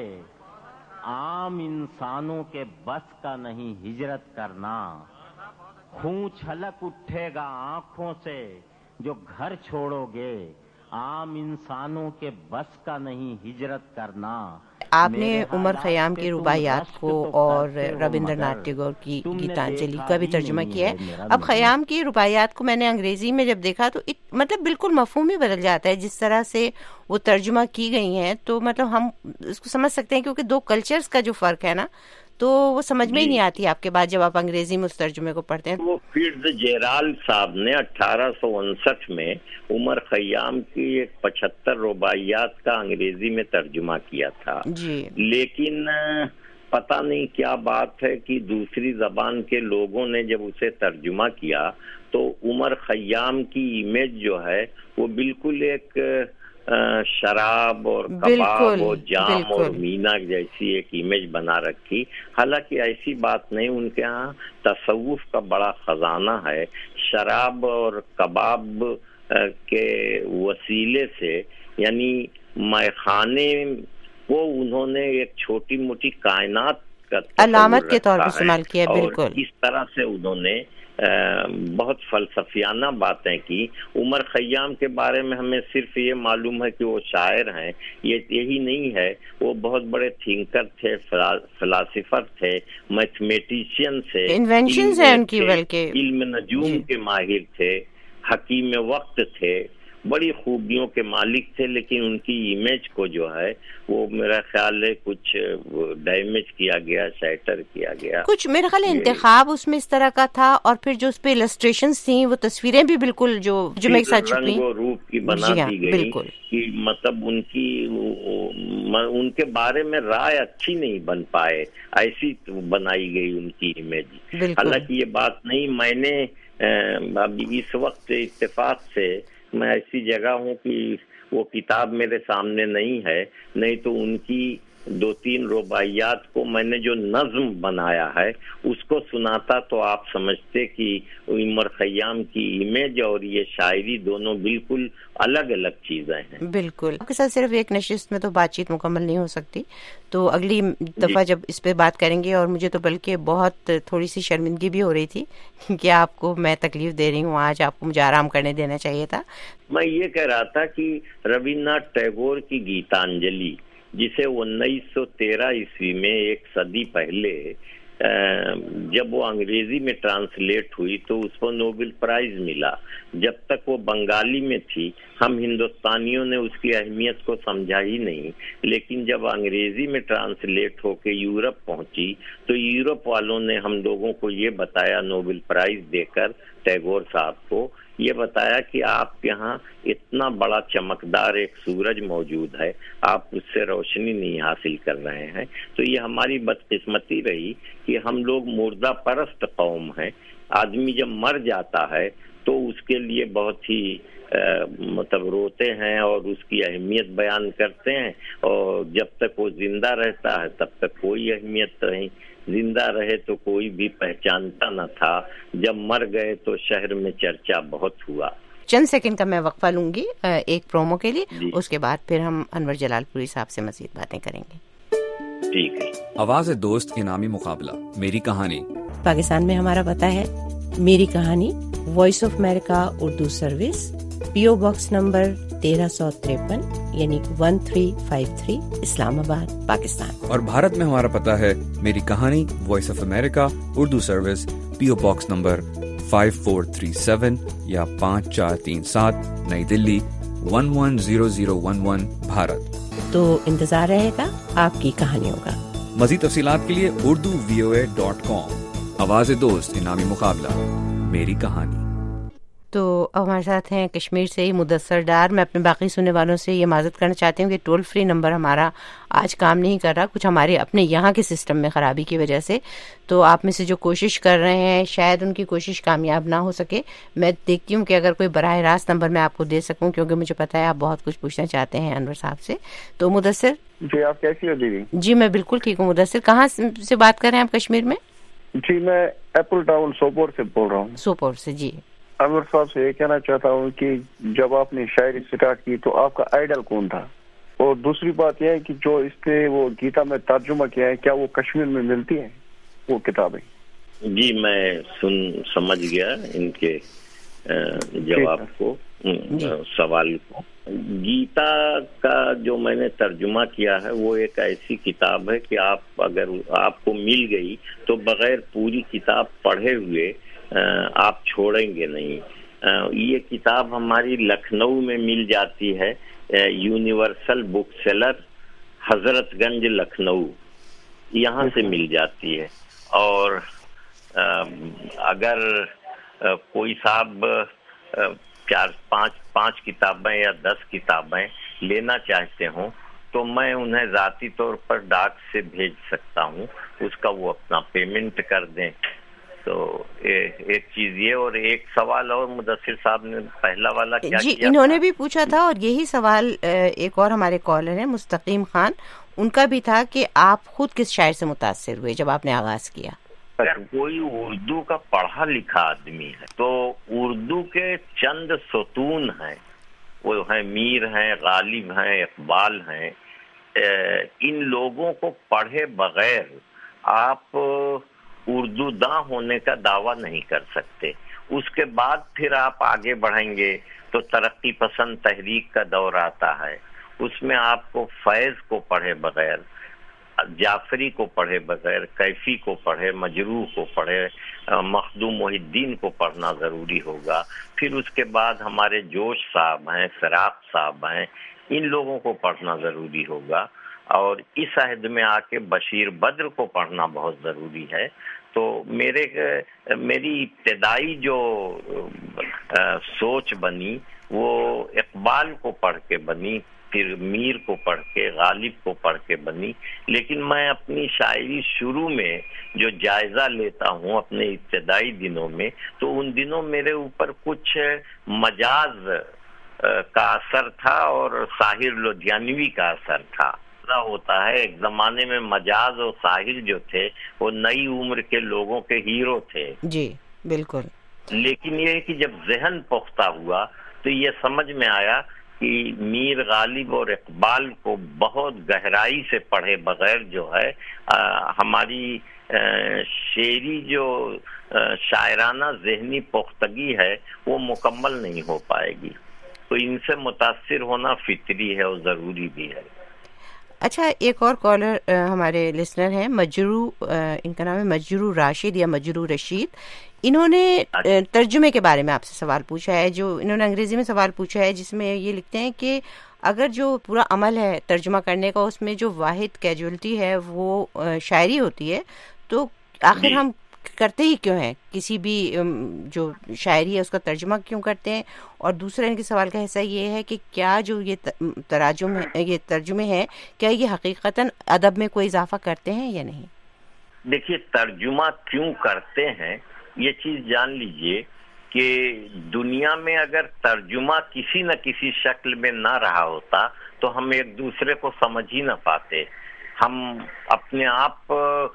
عام انسانوں کے بس کا نہیں ہجرت کرنا، خون چھلک اٹھے گا آنکھوں سے جو گھر چھوڑو گے، عام انسانوں کے بس کا نہیں ہجرت کرنا۔ آپ نے عمر خیام کی رباعیات کو اور رابندر ناتھ ٹیگور کی گیتانجلی کا بھی ترجمہ کیا ہے۔ اب خیام کی رباعیات کو میں نے انگریزی میں جب دیکھا تو مطلب بالکل مفہوم ہی بدل جاتا ہے جس طرح سے وہ ترجمہ کی گئی ہیں، تو مطلب ہم اس کو سمجھ سکتے ہیں کیونکہ دو کلچرز کا جو فرق ہے نا، تو وہ سمجھ میں ہی نہیں آتی آپ کے بعد جب آپ انگریزی میں اس ترجمے کو پڑھتے ہیں۔ وہ فیٹز جیرالڈ صاحب نے اٹھارہ سو انسٹھ میں عمر خیام کی ایک پچہتر رباعیات کا انگریزی میں ترجمہ کیا تھا جی، لیکن پتہ نہیں کیا بات ہے کہ دوسری زبان کے لوگوں نے جب اسے ترجمہ کیا تو عمر خیام کی امیج جو ہے وہ بالکل ایک شراب اور کباب اور جام اور مینا جیسی ایک امیج بنا رکھی، حالانکہ ایسی بات نہیں، ان کے ہاں تصوف کا بڑا خزانہ ہے۔ شراب اور کباب کے وسیلے سے یعنی میخانے کو انہوں نے ایک چھوٹی موٹی کائنات کا علامت کے طور پر استعمال کیا، بالکل اس طرح سے انہوں نے بہت فلسفیانہ باتیں کی۔ عمر خیام کے بارے میں ہمیں صرف یہ معلوم ہے کہ وہ شاعر ہیں، یہ یہی نہیں ہے، وہ بہت بڑے تھنکر تھے، فلاسفر تھے، میتھمیٹیشین تھے، انوینشنز ہیں ان کی، بلکہ علم نجوم کے ماہر تھے، حکیم وقت تھے، بڑی خوبیوں کے مالک تھے، لیکن ان کی امیج کو جو ہے وہ میرا خیال ہے کچھ ڈیمیج کیا گیا، شیٹر کیا گیا، کچھ میرا خیال انتخاب اس میں اس طرح کا تھا، اور پھر جو اس پہ السٹریشنز تھیں وہ تصویریں بھی بالکل جو جو ایک ساتھ رنگ و روپ کی بنا دی گئی کہ مطلب ان کی ان کے بارے میں رائے اچھی نہیں بن پائے، ایسی بنائی گئی ان کی امیج۔ حالانکہ یہ بات نہیں، میں نے ابھی اس وقت اتفاق سے میں ایسی جگہ ہوں کہ وہ کتاب میرے سامنے نہیں ہے، نہیں تو ان کی دو تین رباعیات کو میں نے جو نظم بنایا ہے اس کو سناتا تو آپ سمجھتے کہ عمر خیام کی امیج اور یہ شاعری دونوں بالکل الگ الگ چیزیں ہیں۔ بالکل، آپ کے ساتھ صرف ایک نشست میں تو بات چیت مکمل نہیں ہو سکتی، تو اگلی دفعہ جب اس پہ بات کریں گے، اور مجھے تو بلکہ بہت تھوڑی سی شرمندگی بھی ہو رہی تھی کہ آپ کو میں تکلیف دے رہی ہوں، آج آپ کو مجھے آرام کرنے دینا چاہیے تھا۔ میں یہ کہہ رہا تھا کہ رابندر ناتھ ٹیگور کی گیتانجلی جسے انیس سو تیرہ عیسوی میں ایک صدی پہلے جب وہ انگریزی میں ٹرانسلیٹ ہوئی تو اس کو نوبل پرائز ملا، جب تک وہ بنگالی میں تھی ہم ہندوستانیوں نے اس کی اہمیت کو سمجھا ہی نہیں، لیکن جب انگریزی میں ٹرانسلیٹ ہو کے یورپ پہنچی تو یورپ والوں نے ہم لوگوں کو یہ بتایا، نوبل پرائز دے کر ٹیگور صاحب کو یہ بتایا کہ آپ کے ہاں اتنا بڑا چمکدار ایک سورج موجود ہے، آپ اس سے روشنی نہیں حاصل کر رہے ہیں۔ تو یہ ہماری بدقسمتی رہی کہ ہم لوگ مردہ پرست قوم ہیں، آدمی جب مر جاتا ہے تو اس کے لیے بہت ہی مطلب روتے ہیں اور اس کی اہمیت بیان کرتے ہیں، اور جب تک وہ زندہ رہتا ہے تب تک کوئی اہمیت نہیں، زندہ رہے تو کوئی بھی پہچانتا نہ تھا، جب مر گئے تو شہر میں چرچا بہت ہوا۔ چند سیکنڈ کا میں وقفہ لوں گی ایک پرومو کے لیے، جی۔ اس کے بعد پھر ہم انور جلال پوری صاحب سے مزید باتیں کریں گے۔ ٹھیک ہے۔ آواز دوست انعامی مقابلہ میری کہانی پاکستان میں ہمارا پتہ ہے میری کہانی، voice of America Urdu service, P O box number تیرہ سو تریپن یعنی one three five three, Islamabad, Pakistan. اور بھارت میں ہمارا پتہ ہے میری کہانی، voice of America Urdu service, P O box number five four three seven یا پانچ چار تین سات، Nai Delhi one one zero zero one one, Bharat. تو انتظار رہے گا آپ کی کہانیوں کا۔ مزید تفصیلات کے لیے اردو وی او اے ڈاٹ کام۔ آواز دوست انعامی مقابلہ میری کہانی۔ تو اب ہمارے ساتھ ہیں کشمیر سے ہی مدثر ڈار. میں اپنے باقی سننے والوں سے یہ معذرت کرنا چاہتی ہوں کہ ٹول فری نمبر ہمارا آج کام نہیں کر رہا, کچھ ہمارے اپنے یہاں کے سسٹم میں خرابی کی وجہ سے. تو آپ میں سے جو کوشش کر رہے ہیں شاید ان کی کوشش کامیاب نہ ہو سکے. میں دیکھتی ہوں کہ اگر کوئی براہ راست نمبر میں آپ کو دے سکوں, کیونکہ مجھے پتا ہے آپ بہت کچھ پوچھنا چاہتے ہیں انور صاحب سے. تو مدثر جی, آپ کیسی ہو دیدی؟ جی میں بالکل ٹھیک ہوں. مدثر کہاں سے بات کر رہے ہیں آپ کشمیر میں؟ جی میں ایپل ٹاؤن سوپور سے بول رہا ہوں. سوپور سے. جی انور صاحب سے یہ کہنا چاہتا ہوں کہ جب آپ نے شاعری اسٹارٹ کی تو آپ کا آئیڈل کون تھا؟ اور دوسری بات یہ ہے کہ جو اس نے وہ گیتا میں ترجمہ کیا ہے, کیا وہ کشمیر میں ملتی ہیں وہ کتابیں؟ جی میں سن سمجھ گیا ان کے جواب کو, سوال کو. گیتا کا جو میں نے ترجمہ کیا ہے وہ ایک ایسی کتاب ہے کہ آپ اگر آپ کو مل گئی تو بغیر پوری کتاب پڑھے ہوئے آپ چھوڑیں گے نہیں. یہ کتاب ہماری لکھنؤ میں مل جاتی ہے, universal book seller Hazrat Ganj Lucknow, یہاں سے مل جاتی ہے. اور اگر کوئی صاحب چار پانچ پانچ کتابیں یا دس کتابیں لینا چاہتے ہوں تو میں انہیں ذاتی طور پر ڈاک سے بھیج سکتا ہوں, اس کا وہ اپنا پیمنٹ کر دیں. تو ایک چیز یہ, اور ایک سوال اور مدثر صاحب نے پہلا والا کیا جی کیا انہوں تھا؟ نے بھی پوچھا تھا, اور یہی سوال ایک اور ہمارے کالر ہیں مستقیم خان, ان کا بھی تھا کہ آپ خود کس شاعر سے متاثر ہوئے جب آپ نے آغاز کیا؟ اگر کوئی اردو کا پڑھا لکھا آدمی ہے تو اردو کے چند ستون ہیں, وہ ہیں میر ہیں, غالب ہیں, اقبال ہیں. ان لوگوں کو پڑھے بغیر آپ اردو داں ہونے کا دعویٰ نہیں کر سکتے. اس کے بعد پھر آپ آگے بڑھیں گے تو ترقی پسند تحریک کا دور آتا ہے, اس میں آپ کو فیض کو پڑھے بغیر, جعفری کو پڑھے بغیر, کیفی کو پڑھے, مجروح کو پڑھے, مخدوم محی الدین کو پڑھنا ضروری ہوگا. پھر اس کے بعد ہمارے جوش صاحب ہیں, فراق صاحب ہیں, ان لوگوں کو پڑھنا ضروری ہوگا. اور اس عہد میں آ کے بشیر بدر کو پڑھنا بہت ضروری ہے. تو میرے میری ابتدائی جو سوچ بنی وہ اقبال کو پڑھ کے بنی, پھر میر کو پڑھ کے, غالب کو پڑھ کے بنی. لیکن میں اپنی شاعری شروع میں جو جائزہ لیتا ہوں اپنے ابتدائی دنوں میں, تو ان دنوں میرے اوپر کچھ مجاز کا اثر تھا اور ساحر لدھیانوی کا اثر تھا. ہوتا ہے ایک زمانے میں مجاز اور ساحر جو تھے وہ نئی عمر کے لوگوں کے ہیرو تھے. جی بالکل. لیکن یہ کہ جب ذہن پختہ ہوا تو یہ سمجھ میں آیا کہ میر غالب اور اقبال کو بہت گہرائی سے پڑھے بغیر جو ہے ہماری شعری جو شاعرانہ ذہنی پختگی ہے وہ مکمل نہیں ہو پائے گی. تو ان سے متاثر ہونا فطری ہے اور ضروری بھی ہے. اچھا, ایک اور کالر ہمارے لسنر ہیں مجرو, ان کا نام ہے مجرو راشد یا مجرو رشید. انہوں نے ترجمے کے بارے میں آپ سے سوال پوچھا ہے, جو انہوں نے انگریزی میں سوال پوچھا ہے جس میں یہ لکھتے ہیں کہ اگر جو پورا عمل ہے ترجمہ کرنے کا اس میں جو واحد کیجولٹی ہے وہ شاعری ہوتی ہے, تو آخر ہم کرتے ہی کیوں ہیں؟ کسی بھی جو شاعری ہے اس کا ترجمہ کیوں کرتے ہیں؟ اور دوسرا ان کے سوال کا حصہ یہ ہے کہ کیا جو یہ تراجم یہ ترجمے ہیں کیا یہ حقیقتاً ادب میں کوئی اضافہ کرتے ہیں یا نہیں؟ دیکھیے, ترجمہ کیوں کرتے ہیں یہ چیز جان لیجئے کہ دنیا میں اگر ترجمہ کسی نہ کسی شکل میں نہ رہا ہوتا تو ہم ایک دوسرے کو سمجھ ہی نہ پاتے. ہم اپنے آپ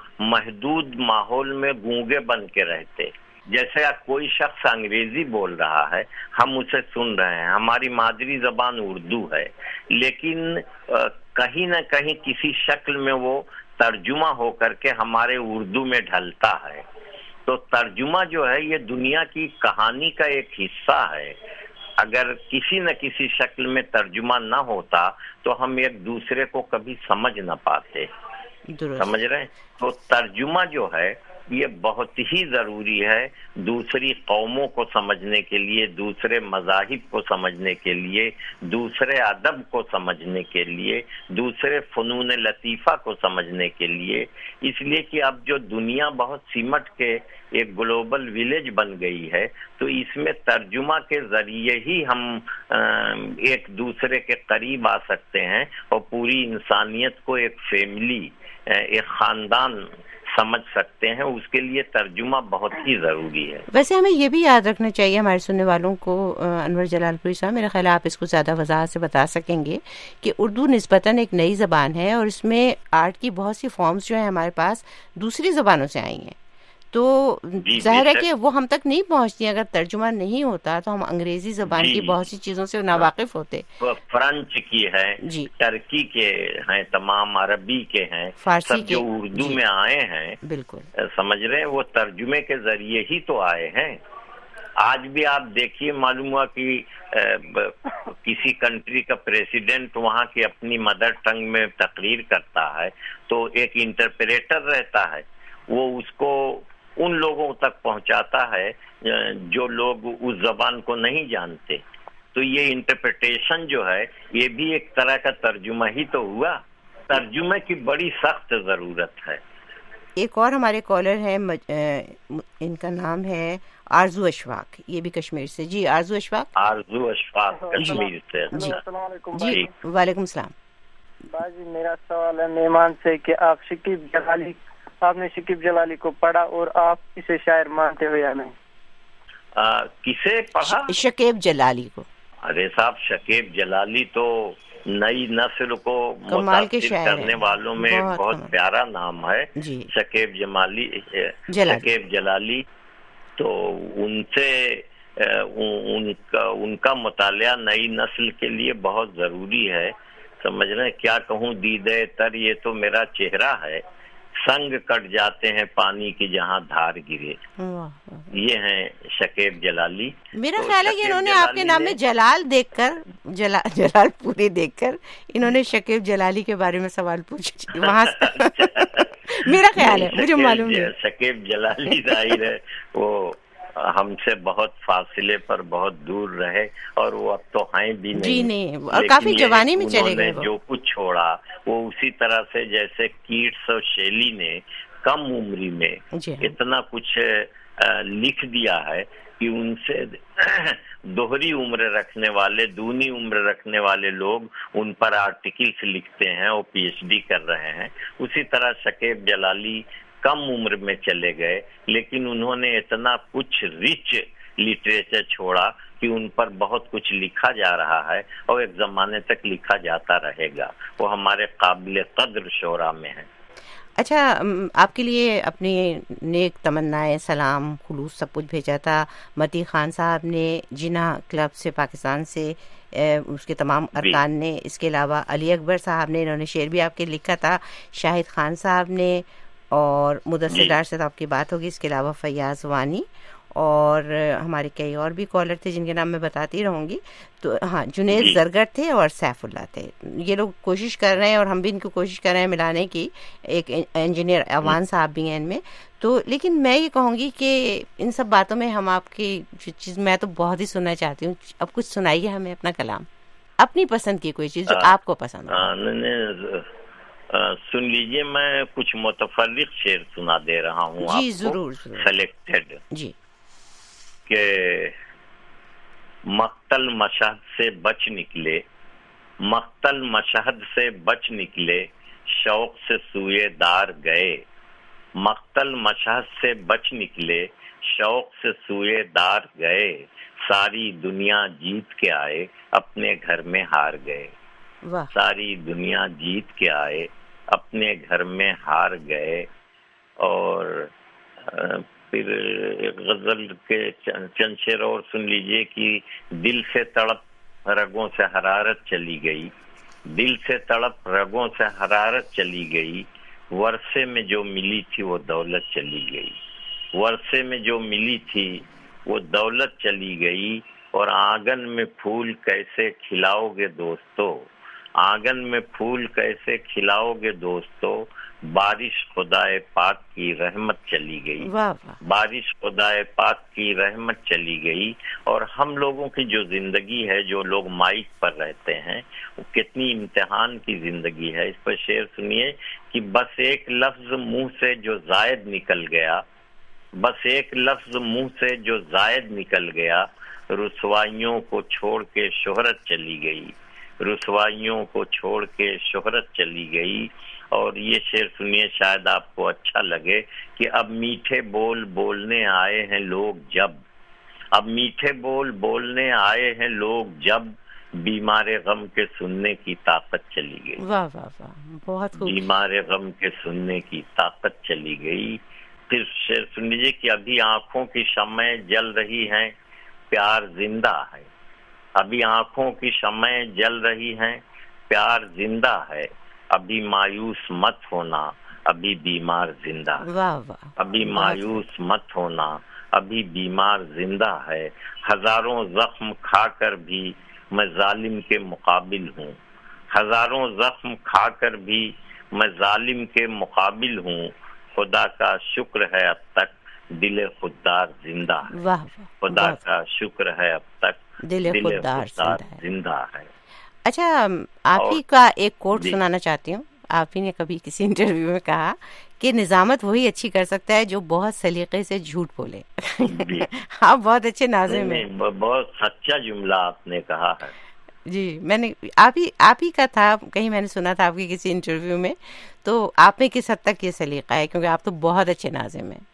محدود ماحول میں گونگے بن کے رہتے. جیسے کوئی شخص انگریزی بول رہا ہے, ہم اسے سن رہے ہیں, ہماری مادری زبان اردو ہے, لیکن کہیں نہ کہیں کسی شکل میں وہ ترجمہ ہو کر کے ہمارے اردو میں ڈھلتا ہے. تو ترجمہ جو ہے یہ دنیا کی کہانی کا ایک حصہ ہے. اگر کسی نہ کسی شکل میں ترجمہ نہ ہوتا تو ہم ایک دوسرے کو کبھی سمجھ نہ پاتے. سمجھ رہے ہیں؟ تو ترجمہ جو ہے یہ بہت ہی ضروری ہے دوسری قوموں کو سمجھنے کے لیے، دوسرے مذاہب کو سمجھنے کے لیے، دوسرے ادب کو سمجھنے کے لیے، دوسرے فنون لطیفہ کو سمجھنے کے لیے، اس لیے کہ اب جو دنیا بہت سمٹ کے ایک گلوبل ولیج بن گئی ہے، تو اس میں ترجمہ کے ذریعے ہی ہم ایک دوسرے کے قریب آ سکتے ہیں اور پوری انسانیت کو ایک فیملی، ایک خاندان سمجھ سکتے ہیں. اس کے لیے ترجمہ بہت ہی ضروری ہے. ویسے ہمیں یہ بھی یاد رکھنا چاہیے ہمارے سننے والوں کو، انور جلال پوری صاحب، میرا خیال ہے آپ اس کو زیادہ وضاحت سے بتا سکیں گے کہ اردو نسبتاً ایک نئی زبان ہے اور اس میں آرٹ کی بہت سی فارمز جو ہیں ہمارے پاس دوسری زبانوں سے آئی ہیں، تو ظاہر ہے کہ وہ ہم تک نہیں پہنچتی. اگر ترجمہ نہیں ہوتا تو ہم انگریزی زبان کی بہت سی چیزوں سے ناواقف ہوتے. فرنچ کی ہے، ترکی کے ہیں، تمام عربی کے ہیں، سب جو اردو میں آئے ہیں، بالکل سمجھ رہے ہیں، وہ ترجمے کے ذریعے ہی تو آئے ہیں. آج بھی آپ دیکھیے، معلوم ہوا کہ کسی کنٹری کا پریزیڈنٹ وہاں کی اپنی مدر ٹنگ میں تقریر کرتا ہے تو ایک انٹرپریٹر رہتا ہے، وہ اس کو ان لوگوں تک پہنچاتا ہے جو لوگ اس زبان کو نہیں جانتے. تو یہ انٹرپریٹیشن جو ہے یہ بھی ایک طرح کا ترجمہ ہی تو ہوا. ترجمے کی بڑی سخت ضرورت ہے. ایک اور ہمارے کالر ہیں، ان کا نام ہے آرزو اشفاق، یہ بھی کشمیر سے. جی آرزو اشفاق. آرزو اشفاق کشمیر سے. جی السلام علیکم. جی وعلیکم السلام. باجی میرا سوال ہے مہمان سے کہ آپ شکیب جلالی آپ نے شکیب جلالی کو پڑھا اور آپ اسے شاعر مانتے ہو یا نہیں؟ کسے پڑھا؟ شکیب جلالی کو. ارے صاحب، شکیب جلالی تو نئی نسل کو متاثر کرنے والوں میں بہت پیارا نام ہے. شکیب جمالی شکیب جلالی تو ان سے ان کا ان کا مطالعہ نئی نسل کے لیے بہت ضروری ہے. سمجھ رہے ہیں کیا کہوں، دیدے تر یہ تو میرا چہرہ ہے، سنگ کٹ جاتے ہیں پانی کی جہاں دھار گرے. یہ ہیں شکیب جلالی. میرا خیال ہے کہ انہوں نے آپ کے نام میں جلال دیکھ کر جلال جلال پوری دیکھ کر انہوں نے شکیب جلالی کے بارے میں سوال پوچھا وہاں میرا خیال ہے، مجھے معلوم ہے. شکیب جلالی ظاہر ہے وہ ہم سے بہت فاصلے پر بہت دور رہے اور وہ اب تو ہیں بھی نہیں. جی نہیں، اور کافی جوانی میں چلے گئے. جو کچھ چھوڑا وہ اسی طرح سے جیسے کیٹس اور شیلی نے کم عمری میں اتنا کچھ لکھ دیا ہے کہ ان سے دوہری عمر رکھنے والے، دونی عمر رکھنے والے لوگ ان پر آرٹیکلز لکھتے ہیں اور پی ایچ ڈی کر رہے ہیں. اسی طرح شکیب جلالی کم عمر میں چلے گئے لیکن انہوں نے اتنا کچھ ریچ لٹریچر چھوڑا کہ ان پر بہت کچھ لکھا جا رہا ہے اور ایک زمانے تک لکھا جاتا رہے گا. وہ ہمارے قابل قدر شعراء میں ہیں. اچھا، آپ کے لیے اپنی نیک تمنائیں، سلام، خلوص سب کچھ بھیجا تھا متی خان صاحب نے جنا کلب سے پاکستان سے، اس کے تمام ارکان نے. اس کے علاوہ علی اکبر صاحب نے، انہوں نے شعر بھی آپ کے لکھا تھا. شاہد خان صاحب نے، اور مدثر ڈار سے آپ کی بات ہوگی. اس کے علاوہ فیاض وانی اور ہمارے کئی اور بھی کالر تھے جن کے نام میں بتاتی رہوں گی. تو ہاں، جنید زرگر تھے اور سیف اللہ تھے. یہ لوگ کوشش کر رہے ہیں اور ہم بھی ان کو کوشش کر رہے ہیں ملانے کی. ایک انجینئر اوان صاحب بھی ہیں ان میں. تو لیکن میں یہ کہوں گی کہ ان سب باتوں میں ہم آپ کی چیز میں تو بہت ہی سننا چاہتی ہوں. اب کچھ سنائیے ہمیں اپنا کلام، اپنی پسند کی کوئی چیز جو آپ کو پسند ہو. سن لیجئے، میں کچھ متفرق شعر سنا دے رہا ہوں. جی ضرور سلیکٹڈ. جی. کہ مقتل مشہد سے بچ نکلے، مقتل مشہد سے بچ نکلے، شوق سے سوئے دار گئے. مقتل مشہد سے بچ نکلے، شوق سے سوئے دار گئے. ساری دنیا جیت کے آئے، اپنے گھر میں ہار گئے. ساری دنیا جیت کے آئے، اپنے گھر میں ہار گئے. اور پھر غزل کے چند شعر اور سن لیجئے کہ دل سے تڑپ رگوں سے حرارت چلی گئی، دل سے تڑپ رگوں سے حرارت چلی گئی. ورثے میں جو ملی تھی وہ دولت چلی گئی، ورثے میں جو ملی تھی وہ دولت چلی گئی. اور آنگن میں پھول کیسے کھلاؤ گے دوستو، آنگن میں پھول کیسے کھلاؤ گے دوستو، بارش خدائے پاک کی رحمت چلی گئی، بارش خدائے پاک کی رحمت چلی گئی۔ اور ہم لوگوں کی جو زندگی ہے، جو لوگ مائک پر رہتے ہیں، وہ کتنی امتحان کی زندگی ہے۔ اس پر شعر سنیے کہ بس ایک لفظ منہ سے جو زائد نکل گیا، بس ایک لفظ منہ سے جو زائد نکل گیا، رسوائیوں کو چھوڑ کے شہرت چلی گئی، رسوائیوں کو چھوڑ کے شہرت چلی گئی۔ اور یہ شعر سنیے، شاید آپ کو اچھا لگے کہ اب میٹھے بول بولنے آئے ہیں لوگ جب، اب میٹھے بول بولنے آئے ہیں لوگ جب، بیمار غم کے سننے کی طاقت چلی گئی۔ واہ واہ واہ، بہت خوب۔ بیمار غم کے سننے کی طاقت چلی گئی۔ پھر شعر سن لیجیے کہ ابھی آنکھوں کی شمعیں جل رہی ہیں، پیار زندہ ہے، ابھی آنکھوں کی شمعیں جل رہی ہیں، پیار زندہ ہے، ابھی مایوس مت ہونا، ابھی بیمار زندہ ہے، واہ واہ، ابھی مایوس مت ہونا، ابھی بیمار زندہ ہے، ہزاروں زخم کھا کر بھی میں ظالم کے مقابل ہوں، ہزاروں زخم کھا کر بھی میں ظالم کے مقابل ہوں، خدا کا شکر ہے اب تک دل خوددار زندہ ہے، واہ خدا کا شکر ہے اب تک دل خوددار زندہ ہے۔ اچھا، آپ ہی کا ایک کوٹ سنانا چاہتی ہوں۔ آپ ہی نے کبھی کسی انٹرویو میں کہا کہ نظامت وہی اچھی کر سکتا ہے جو بہت سلیقے سے جھوٹ بولے۔ آپ بہت اچھے ناظم ہیں، بہت سچا جملہ آپ نے کہا ہے۔ جی، میں نے آپ ہی آپ ہی کا تھا، کہیں میں نے سنا تھا آپ کی کسی انٹرویو میں، تو آپ میں کس حد تک یہ سلیقہ ہے، کیونکہ آپ تو بہت اچھے ناظم ہیں؟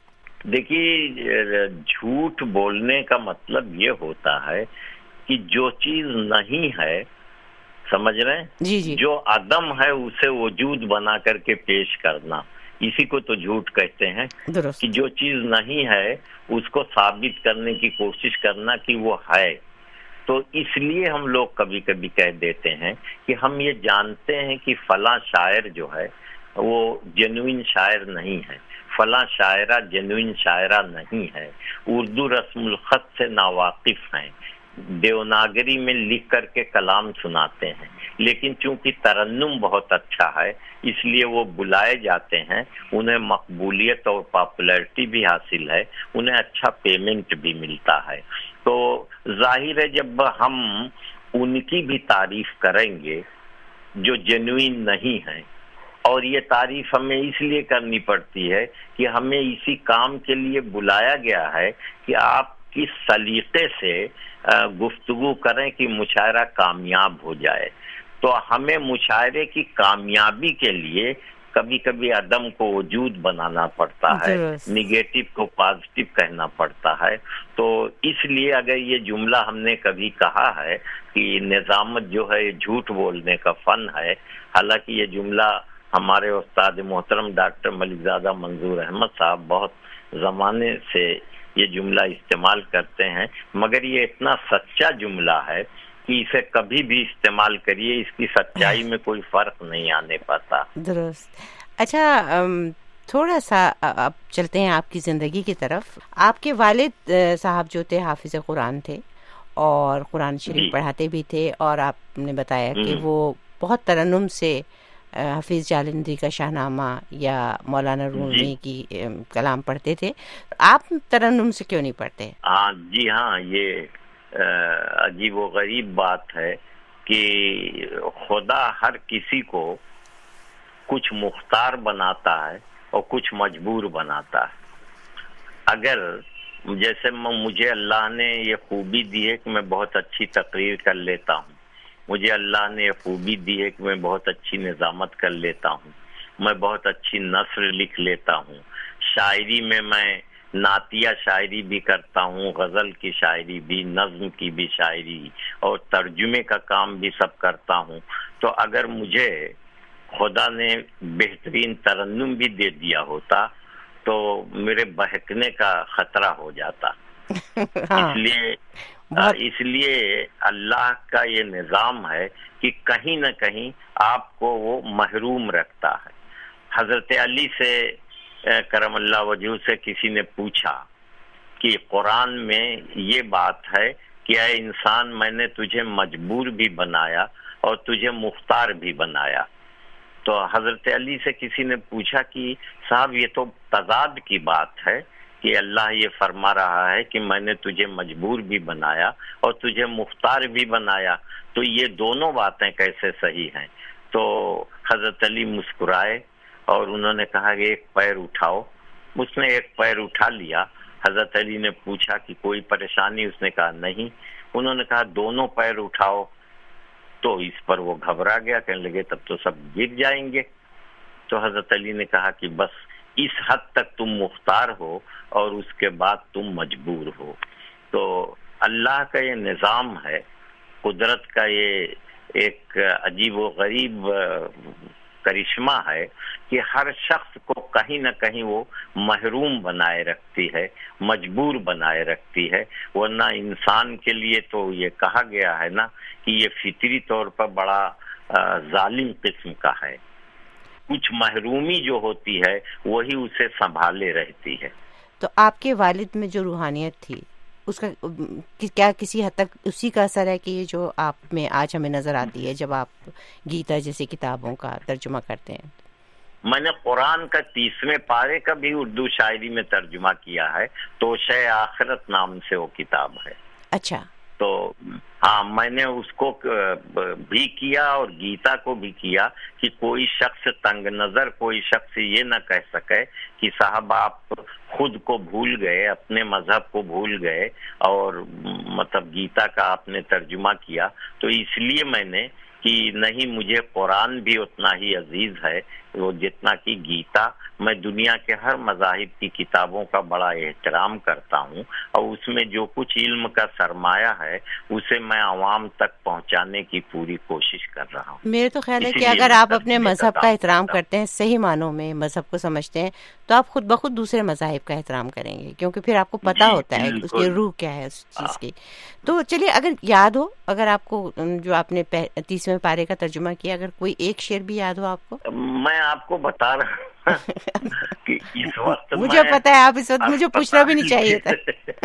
دیکھیے، جھوٹ بولنے کا مطلب یہ ہوتا ہے کہ جو چیز نہیں ہے، سمجھ رہے ہیں، جی جی، جو عدم ہے اسے وجود بنا کر کے پیش کرنا، اسی کو تو جھوٹ کہتے ہیں۔ درست، کہ جو چیز نہیں ہے اس کو ثابت کرنے کی کوشش کرنا کہ وہ ہے۔ تو اس لیے ہم لوگ کبھی کبھی کہہ دیتے ہیں کہ ہم یہ جانتے ہیں کہ فلاں شاعر جو ہے وہ جنوین شاعر نہیں ہے، فلاں شاعرہ جنوین شاعرہ نہیں ہے، اردو رسم الخط سے ناواقف ہیں، دیوناگری میں لکھ کر کے کلام سناتے ہیں، لیکن چونکہ ترنم بہت اچھا ہے اس لیے وہ بلائے جاتے ہیں، انہیں مقبولیت اور پاپولیرٹی بھی حاصل ہے، انہیں اچھا پیمنٹ بھی ملتا ہے۔ تو ظاہر ہے جب ہم ان کی بھی تعریف کریں گے جو جنوین نہیں ہیں، اور یہ تعریف ہمیں اس لیے کرنی پڑتی ہے کہ ہمیں اسی کام کے لیے بلایا گیا ہے کہ آپ کس سلیقے سے گفتگو کریں کہ مشاعرہ کامیاب ہو جائے۔ تو ہمیں مشاعرے کی کامیابی کے لیے کبھی کبھی عدم کو وجود بنانا پڑتا ہے، نگیٹو کو پازیٹو کہنا پڑتا ہے۔ تو اس لیے اگر یہ جملہ ہم نے کبھی کہا ہے کہ نظامت جو ہے جھوٹ بولنے کا فن ہے، حالانکہ یہ جملہ ہمارے استاد محترم ڈاکٹر ملک زادہ منظور احمد صاحب بہت زمانے سے یہ جملہ استعمال کرتے ہیں، مگر یہ اتنا سچا جملہ ہے کہ اسے کبھی بھی استعمال کریے، اس کی سچائی میں کوئی فرق نہیں آنے پاتا۔ درست۔ اچھا، تھوڑا سا اب چلتے ہیں آپ کی زندگی کی طرف۔ آپ کے والد صاحب جو تھے حافظ قرآن تھے اور قرآن شریف پڑھاتے بھی تھے، اور آپ نے بتایا کہ وہ بہت ترنم سے حفیظ جالندھری کا شاہنامہ یا مولانا رومی کی کلام پڑھتے تھے، آپ ترنم سے کیوں نہیں پڑھتے؟ ہاں جی ہاں، یہ عجیب و غریب بات ہے کہ خدا ہر کسی کو کچھ مختار بناتا ہے اور کچھ مجبور بناتا ہے۔ اگر جیسے مجھے اللہ نے یہ خوبی دی ہے کہ میں بہت اچھی تقریر کر لیتا ہوں، مجھے اللہ نے یہ خوبی دی ہے کہ میں بہت اچھی نظامت کر لیتا ہوں، میں بہت اچھی نثر لکھ لیتا ہوں، شاعری میں میں نعتیہ شاعری بھی کرتا ہوں، غزل کی شاعری بھی، نظم کی بھی شاعری اور ترجمے کا کام بھی سب کرتا ہوں۔ تو اگر مجھے خدا نے بہترین ترنم بھی دے دیا ہوتا تو میرے بہکنے کا خطرہ ہو جاتا۔ اس لیے اس لیے اللہ کا یہ نظام ہے کہ کہیں نہ کہیں آپ کو وہ محروم رکھتا ہے۔ حضرت علی سے کرم اللہ وجہ سے کسی نے پوچھا کہ قرآن میں یہ بات ہے کہ اے انسان، میں نے تجھے مجبور بھی بنایا اور تجھے مختار بھی بنایا. تو حضرت علی سے کسی نے پوچھا کہ صاحب یہ تو تضاد کی بات ہے کہ اللہ یہ فرما رہا ہے کہ میں نے تجھے مجبور بھی بنایا اور تجھے مختار بھی بنایا, تو یہ دونوں باتیں کیسے صحیح ہیں؟ تو حضرت علی مسکرائے اور انہوں نے کہا کہ ایک پیر اٹھاؤ. اس نے ایک پیر اٹھا لیا. حضرت علی نے پوچھا کہ کوئی پریشانی؟ اس نے کہا نہیں. انہوں نے کہا دونوں پیر اٹھاؤ. تو اس پر وہ گھبرا گیا, کہنے لگے تب تو سب گر جائیں گے. تو حضرت علی نے کہا کہ بس اس حد تک تم مختار ہو اور اس کے بعد تم مجبور ہو. تو اللہ کا یہ نظام ہے, قدرت کا یہ ایک عجیب و غریب کرشمہ ہے کہ ہر شخص کو کہیں نہ کہیں وہ محروم بنائے رکھتی ہے, مجبور بنائے رکھتی ہے. ورنہ انسان کے لیے تو یہ کہا گیا ہے نا کہ یہ فطری طور پر بڑا ظالم قسم کا ہے. کچھ محرومی جو ہوتی ہے وہی اسے سنبھالے رہتی ہے. تو آپ کے والد میں جو روحانیت تھی اس کا کیا کسی حد تک اسی کا اثر ہے کہ یہ جو آپ میں آج ہمیں نظر آتی ہے جب آپ گیتا جیسی کتابوں کا ترجمہ کرتے ہیں؟ میں نے قرآن کا تیسویں پارے کا بھی اردو شاعری میں ترجمہ کیا ہے. توشہ آخرت نام سے وہ کتاب ہے. اچھا. تو ہاں میں نے اس کو بھی کیا اور گیتا کو بھی کیا کہ کوئی شخص تنگ نظر, کوئی شخص یہ نہ کہہ سکے کہ صاحب آپ خود کو بھول گئے, اپنے مذہب کو بھول گئے اور مطلب گیتا کا آپ نے ترجمہ کیا. تو اس لیے میں نے کہ نہیں, مجھے قرآن بھی اتنا ہی عزیز ہے وہ جتنا کہ گیتا. میں دنیا کے ہر مذاہب کی کتابوں کا بڑا احترام کرتا ہوں اور اس میں جو کچھ علم کا سرمایہ ہے اسے میں عوام تک پہنچانے کی پوری کوشش کر رہا ہوں. میرے تو خیال ہے کہ اگر آپ اپنے مذہب کا احترام کرتے ہیں, صحیح معنوں میں مذہب کو سمجھتے ہیں, تو آپ خود بخود دوسرے مذاہب کا احترام کریں گے, کیونکہ پھر آپ کو پتا ہوتا ہے اس کی روح کیا ہے اس چیز کی. تو چلیے, اگر یاد ہو, اگر آپ کو جو آپ نے تیسویں پارے کا ترجمہ کیا, اگر کوئی ایک شعر بھی یاد ہو آپ کو. میں آپ کو بتا رہا ہوں کہ اس وقت مجھے پتا ہے آپ اس وقت مجھے پوچھنا بھی نہیں چاہیے تھا.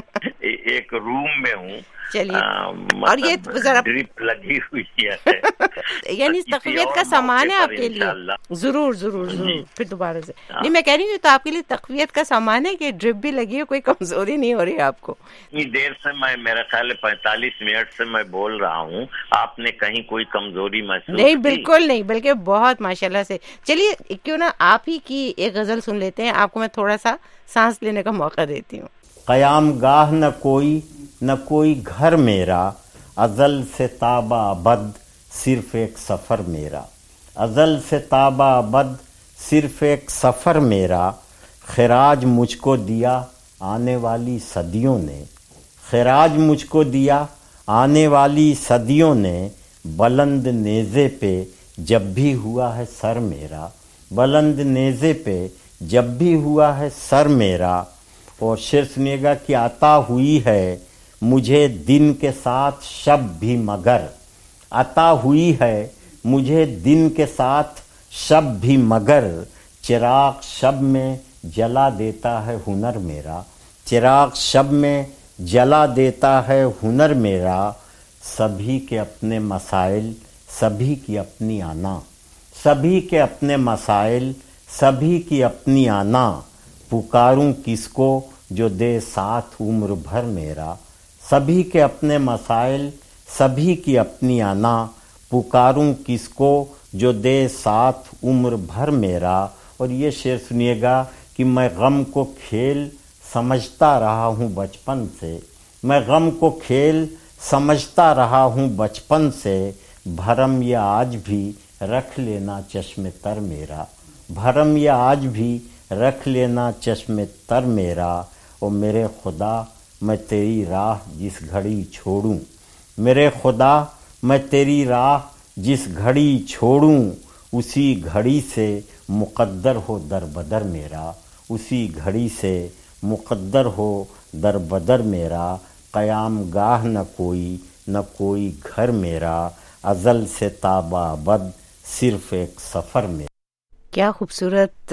ایک روم میں ہوں. چلیے, اور یہ ذرا ڈرپ لگی ہوئی ہے, یعنی تقویت کا سامان ہے آپ کے لیے. ضرور ضرور ضرور پھر دوبارہ سے. نہیں, میں کہہ رہی ہوں تو آپ کے لیے تقویت کا سامان ہے کہ ڈرپ بھی لگی ہے, کوئی کمزوری نہیں ہو رہی ہے آپ کو. اتنی دیر سے میں, میرا خیال ہے پینتالیس منٹ سے میں بول رہا ہوں, آپ نے کہیں کوئی کمزوری محسوس نہیں؟ بالکل نہیں, بلکہ بہت ماشاءاللہ سے. چلیے کیوں نہ آپ ہی کی ایک غزل سن لیتے ہیں, آپ کو میں تھوڑا سا سانس لینے کا موقع دیتی ہوں. قیام گاہ نہ کوئی نہ کوئی گھر میرا, ازل سے تابہ ابد صرف ایک سفر میرا. ازل سے تابہ ابد صرف ایک سفر میرا, خراج مجھ کو دیا آنے والی صدیوں نے. خراج مجھ کو دیا آنے والی صدیوں نے, بلند نیزے پہ جب بھی ہوا ہے سر میرا. بلند نیزے پہ جب بھی ہوا ہے سر میرا. اور شعر سنیے گا کہ عطا ہوئی ہے مجھے دن کے ساتھ شب بھی مگر. عطا ہوئی ہے مجھے دن کے ساتھ شب بھی مگر, چراغ شب میں جلا دیتا ہے ہنر میرا. چراغ شب میں جلا دیتا ہے ہنر میرا. سبھی کے اپنے مسائل, سبھی کی اپنی آنا. سبھی کے اپنے مسائل, سبھی کی اپنی آنا. پکاروں کس کو جو دے ساتھ عمر بھر میرا. سبھی کے اپنے مسائل, سبھی کی اپنی آنا. پکاروں کس کو جو دے ساتھ عمر بھر میرا. اور یہ شعر سنیے گا کہ میں غم کو کھیل سمجھتا رہا ہوں بچپن سے. میں غم کو کھیل سمجھتا رہا ہوں بچپن سے. بھرم یہ آج بھی رکھ لینا چشم تر میرا. بھرم یہ آج بھی رکھ لینا چشم تر میرا. اور میرے خدا میں تیری راہ جس گھڑی چھوڑوں. میرے خدا میں تیری راہ جس گھڑی چھوڑوں. اسی گھڑی سے مقدر ہو در بدر میرا. اسی گھڑی سے مقدر ہو در بدر میرا. قیام گاہ نہ کوئی نہ کوئی گھر میرا. ازل سے تابہ ابد صرف ایک سفر میں. کیا خوبصورت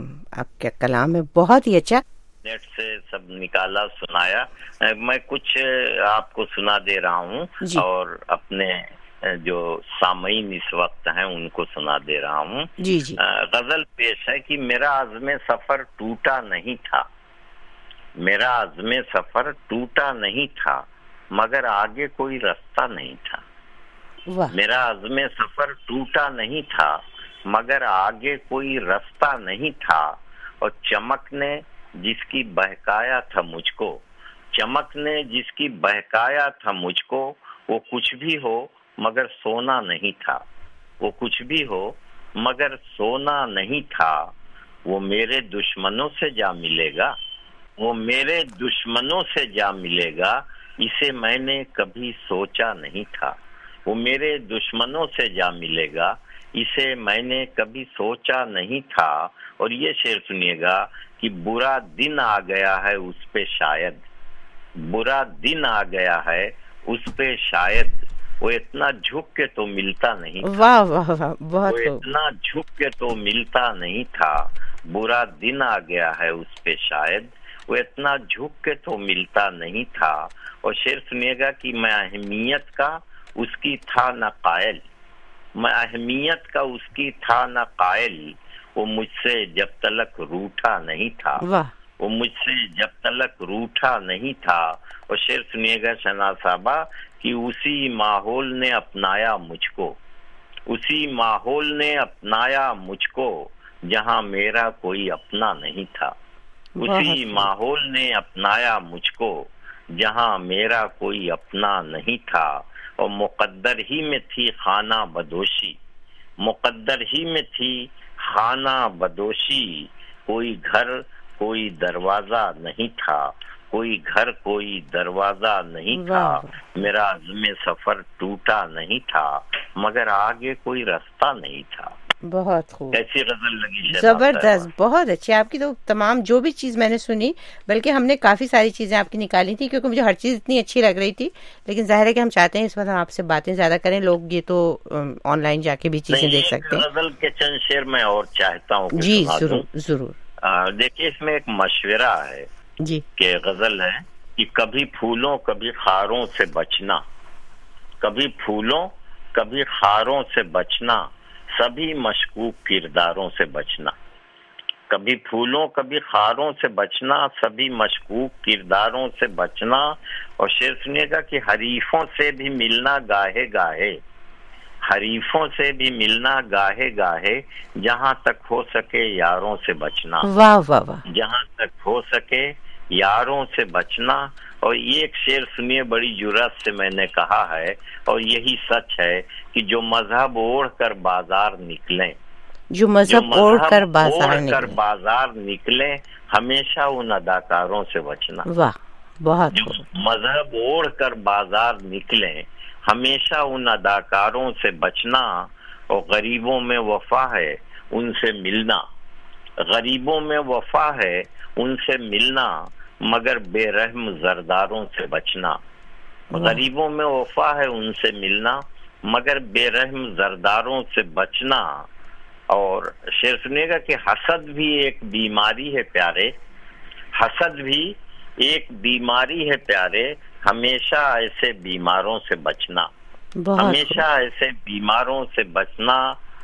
آپ کا کلام ہے, بہت ہی اچھا. نیٹ سے سب نکالا سنایا. میں کچھ آپ کو سنا دے رہا ہوں جی. اور اپنے جو سامعین اس وقت ہیں ان کو سنا دے رہا ہوں. جی جی. غزل پیش ہے کہ میرا عزم سفر ٹوٹا نہیں تھا، میرا عزم سفر ٹوٹا نہیں تھا مگر آگے کوئی رستہ نہیں تھا. میرا عزم سفر ٹوٹا نہیں تھا مگر آگے کوئی رستہ نہیں تھا، اور چمک نے جس کی بہکایا تھا مجھ کو، چمک نے جس کی بہکایا تھا مجھ کو، وہ کچھ بھی ہو مگر سونا نہیں تھا، وہ کچھ بھی ہو مگر سونا نہیں تھا. وہ میرے دشمنوں سے جا ملے گا، وہ میرے دشمنوں سے جا ملے گا، اسے میں نے کبھی سوچا نہیں تھا. وہ میرے دشمنوں سے جا ملے گا، اسے میں نے کبھی سوچا نہیں تھا. اور یہ شعر سنیے گا کہ برا دن آ گیا ہے اس پہ شاید، برا دن آ گیا ہے اس پہ شاید، وہ اتنا جھک کے تو ملتا نہیں تھا. واہ واہ واہ، بہت وہ اتنا جھک کے تو ملتا نہیں تھا. برا دن آ گیا ہے اس پہ شاید، وہ اتنا جھک کے تو ملتا نہیں تھا. اور شعر سنیے گا کہ میں اہمیت کا اس کی تھا نہ قائل، میں اہمیت کا اس کی تھا نہ قائل، وہ مجھ سے جب تلک روٹھا نہیں تھا، وہ مجھ سے جب تلک روٹھا نہیں تھا. اور شعر سنیے گا شہناز صاحبہ کہ اسی ماحول نے اپنایا مجھ کو، اسی ماحول نے اپنایا مجھ کو جہاں میرا کوئی اپنا نہیں تھا، اسی ماحول نے اپنایا مجھ کو جہاں میرا کوئی اپنا نہیں تھا. اور مقدر ہی میں تھی خانہ بدوشی، مقدر ہی میں تھی خانہ بدوشی، کوئی گھر کوئی دروازہ نہیں تھا، کوئی گھر کوئی دروازہ نہیں تھا. میرا عزم سفر ٹوٹا نہیں تھا مگر آگے کوئی رستہ نہیں تھا. بہت خوب. کیسی غزل لگی؟ زبردست، بہت اچھی. آپ کی تو تمام جو بھی چیز میں نے سنی، بلکہ ہم نے کافی ساری چیزیں آپ کی نکالی تھی کیونکہ مجھے ہر چیز اتنی اچھی لگ رہی تھی. لیکن ظاہر ہے کہ ہم چاہتے ہیں اس وقت ہم آپ سے باتیں زیادہ کریں، لوگ یہ تو آن لائن جا کے بھی چیزیں دیکھ سکتے ہیں. غزل کے چند شعر میں اور چاہتا ہوں. جی ضرور ضرور. دیکھیے اس میں ایک مشورہ ہے جی کہ غزل ہے کہ کبھی پھولوں کبھی خاروں سے بچنا، کبھی پھولوں کبھی خاروں سے بچنا، سبھی مشکوک کرداروں سے بچنا. کبھی پھولوں کبھی خاروں سے بچنا، سبھی مشکوک کرداروں سے بچنا. اور شعر سنیے گا کہ حریفوں سے بھی ملنا گاہے گاہے، حریفوں سے بھی ملنا گاہے گاہے، جہاں تک ہو سکے یاروں سے بچنا. واہ واہ واہ. جہاں تک ہو سکے یاروں سے بچنا. اور یہ ایک شعر سنیے بڑی جرأت سے میں نے کہا ہے اور یہی سچ ہے کہ جو مذہب اوڑھ کر بازار نکلیں، جو مذہب اوڑھ کر بازار کر بازار نکلیں، ہمیشہ ان اداکاروں سے بچنا. واہ بہت. جو مذہب اوڑھ کر بازار نکلیں، ہمیشہ ان اداکاروں سے بچنا. اور غریبوں میں وفا ہے ان سے ملنا، غریبوں میں وفا ہے ان سے ملنا، مگر بے رحم زرداروں سے بچنا. غریبوں میں وفا ہے ان سے ملنا مگر بے رحم زرداروں سے بچنا. اور شعر سنیے گا کہ حسد بھی ایک بیماری ہے پیارے، حسد بھی ایک بیماری ہے پیارے، ہمیشہ ایسے بیماروں سے بچنا، ہمیشہ ایسے بیماروں سے بچنا.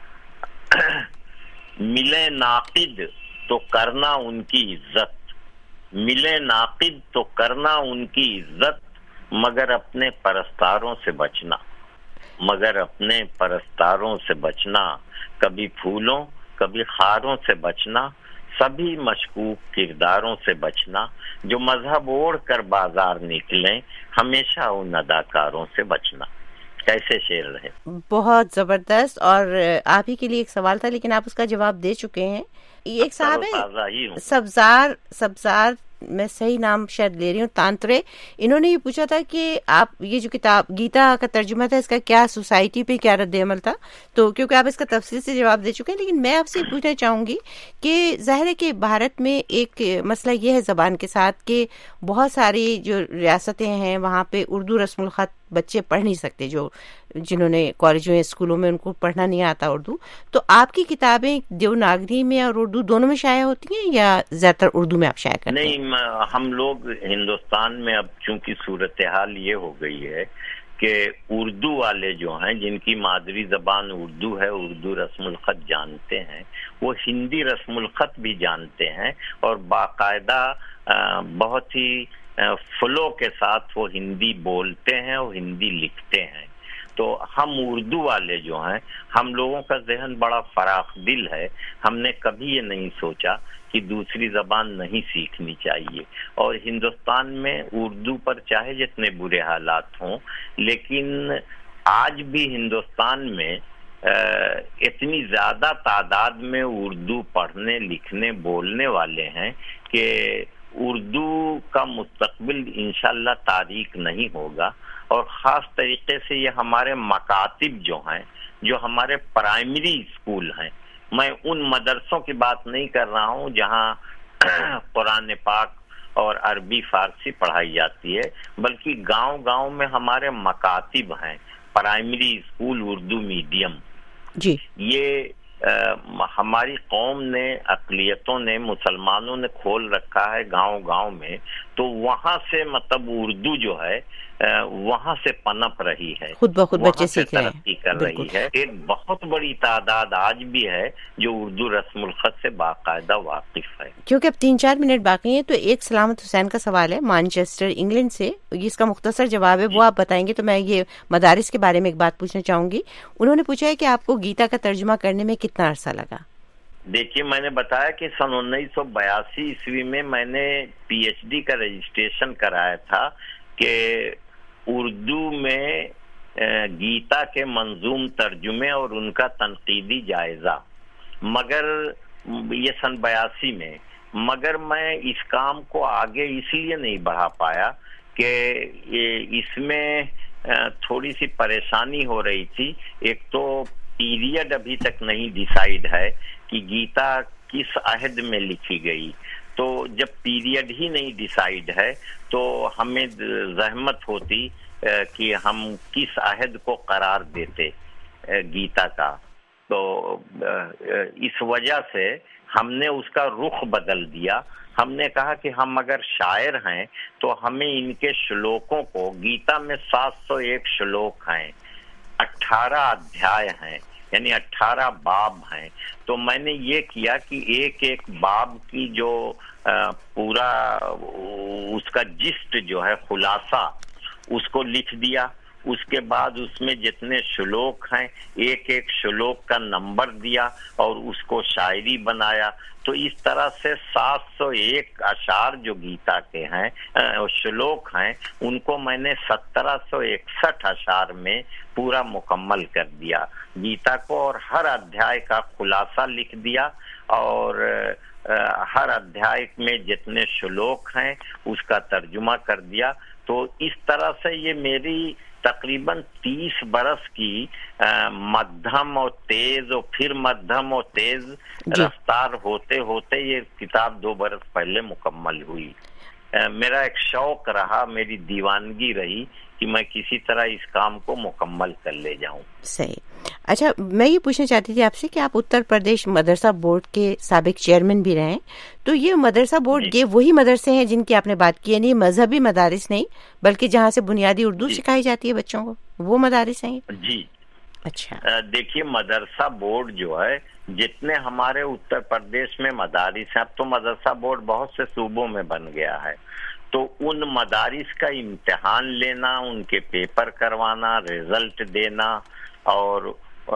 ملے ناقد تو کرنا ان کی عزت، ملے ناقد تو کرنا ان کی عزت، مگر اپنے پرستاروں سے بچنا، مگر اپنے پرستاروں سے بچنا. کبھی پھولوں کبھی خاروں سے بچنا، سبھی مشکوک کرداروں سے بچنا. جو مذہب اوڑھ کر بازار نکلیں، ہمیشہ ان اداکاروں سے بچنا. کیسے شعر رہے؟ بہت زبردست. اور آپ ہی کے لیے ایک سوال تھا لیکن آپ اس کا جواب دے چکے ہیں. ایک صاحب ہے سبزار، سبزار میں صحیح نام شاید لے رہی ہوں، تانترے، انہوں نے یہ پوچھا تھا کہ آپ یہ جو کتاب گیتا کا ترجمہ تھا اس کا کیا سوسائٹی پہ کیا رد عمل تھا. تو کیونکہ آپ اس کا تفصیل سے جواب دے چکے ہیں، لیکن میں آپ سے پوچھنا چاہوں گی کہ ظاہر ہے کہ بھارت میں ایک مسئلہ یہ ہے زبان کے ساتھ کہ بہت ساری جو ریاستیں ہیں وہاں پہ اردو رسم الخط بچے پڑھ نہیں سکتے، جو جنہوں نے کالجوں یا اسکولوں میں ان کو پڑھنا نہیں آتا اردو. تو آپ کی کتابیں دیوناگری میں اور اردو دونوں میں شائع ہوتی ہیں یا زیادہ تر اردو میں آپ شائع کرتے ہیں؟ نہیں، ہم لوگ ہندوستان میں اب چونکہ صورتحال یہ ہو گئی ہے کہ اردو والے جو ہیں جن کی مادری زبان اردو ہے، اردو رسم الخط جانتے ہیں، وہ ہندی رسم الخط بھی جانتے ہیں اور باقاعدہ بہت ہی فلو کے ساتھ وہ ہندی بولتے ہیں اور ہندی لکھتے ہیں. تو ہم اردو والے جو ہیں، ہم لوگوں کا ذہن بڑا فراخ دل ہے. ہم نے کبھی یہ نہیں سوچا کہ دوسری زبان نہیں سیکھنی چاہیے. اور ہندوستان میں اردو پر چاہے جتنے برے حالات ہوں، لیکن آج بھی ہندوستان میں اتنی زیادہ تعداد میں اردو پڑھنے لکھنے بولنے والے ہیں کہ اردو کا مستقبل انشاءاللہ تاریک نہیں ہوگا. اور خاص طریقے سے یہ ہمارے مکاتب جو ہیں، جو ہمارے پرائمری اسکول ہیں، میں ان مدرسوں کی بات نہیں کر رہا ہوں جہاں قرآن پاک اور عربی فارسی پڑھائی جاتی ہے، بلکہ گاؤں گاؤں میں ہمارے مکاتب ہیں، پرائمری اسکول اردو میڈیم. جی یہ ہماری قوم نے، اقلیتوں نے، مسلمانوں نے کھول رکھا ہے گاؤں گاؤں میں. تو وہاں سے مطلب اردو جو ہے وہاں سے پنپ رہی ہے، خود بخود بچے سیکھ رہے ہیں، ترقی کر رہی ہے. ایک بہت بڑی تعداد آج بھی ہے جو اردو رسم الخط سے باقاعدہ واقف ہے. کیونکہ اب تین چار منٹ باقی ہیں تو ایک سلامت حسین کا سوال ہے مانچسٹر انگلینڈ سے، اس کا مختصر جواب ہے وہ آپ بتائیں گے. تو میں یہ مدارس کے بارے میں ایک بات پوچھنا چاہوں گی. انہوں نے پوچھا ہے کہ آپ کو گیتا کا ترجمہ کرنے میں کتنا عرصہ لگا؟ دیکھیے، میں نے بتایا کہ سن انیس سو بیاسی عیسوی میں میں نے پی ایچ ڈی کا رجسٹریشن کرایا تھا کہ اردو میں گیتا کے منظوم ترجمے اور ان کا تنقیدی جائزہ، مگر یہ سن بیاسی میں مگر میں اس کام کو آگے اس لیے نہیں بڑھا پایا کہ اس میں تھوڑی سی پریشانی ہو رہی تھی. ایک تو پیریڈ ابھی تک نہیں ڈیسائیڈ ہے کہ گیتا کس عہد میں لکھی گئی. تو جب پیریڈ ہی نہیں ڈیسائیڈ ہے تو ہمیں زحمت ہوتی کہ ہم کس عہد کو قرار دیتے گیتا کا. تو اس وجہ سے ہم نے اس کا رخ بدل دیا. ہم نے کہا کہ ہم اگر شاعر ہیں تو ہمیں ان کے شلوکوں کو، گیتا میں سات سو ایک شلوک ہیں، اٹھارہ ادھیائے ہیں، یعنی اٹھارہ باب ہیں. تو میں نے یہ کیا کہ ایک ایک باب کی جو پورا اس کا جسٹ جو ہے، خلاصہ، اس کو لکھ دیا. اس کے بعد اس میں جتنے شلوک ہیں ایک ایک شلوک کا نمبر دیا اور اس کو شاعری بنایا. تو اس طرح سے سات سو ایک اشعار جو گیتا کے ہیں، شلوک ہیں، ان کو میں نے سترہ سو اکسٹھ اشعار میں پورا مکمل کر دیا گیتا کو، اور ہر ادھیائے کا خلاصہ لکھ دیا اور ہر ادھیائے میں جتنے شلوک ہیں اس کا ترجمہ کر دیا. تو اس طرح سے یہ میری تقریباً تیس برس کی مدھم اور تیز اور پھر مدھم اور تیز جی. رفتار ہوتے ہوتے یہ کتاب دو برس پہلے مکمل ہوئی. میرا ایک شوق رہا، میری دیوانگی رہی کہ میں کسی طرح اس کام کو مکمل کر لے جاؤں. صحیح. اچھا، میں یہ پوچھنا چاہتی تھی آپ سے کہ آپ اتر پردیش مدرسہ بورڈ کے سابق چیئرمین بھی رہے ہیں. تو یہ مدرسہ بورڈ جی. یہ وہی مدرسے ہیں جن کی آپ نے بات کی، یعنی مذہبی مدارس نہیں بلکہ جہاں سے بنیادی اردو جی. سکھائی جاتی ہے بچوں کو، وہ مدارس ہیں جی. اچھا، دیکھیے مدرسہ بورڈ جو ہے، جتنے ہمارے اتر پردیش میں مدارس ہیں، اب تو مدرسہ بورڈ بہت سے صوبوں میں بن گیا ہے، تو ان مدارس کا امتحان لینا، ان کے پیپر کروانا، رزلٹ دینا، اور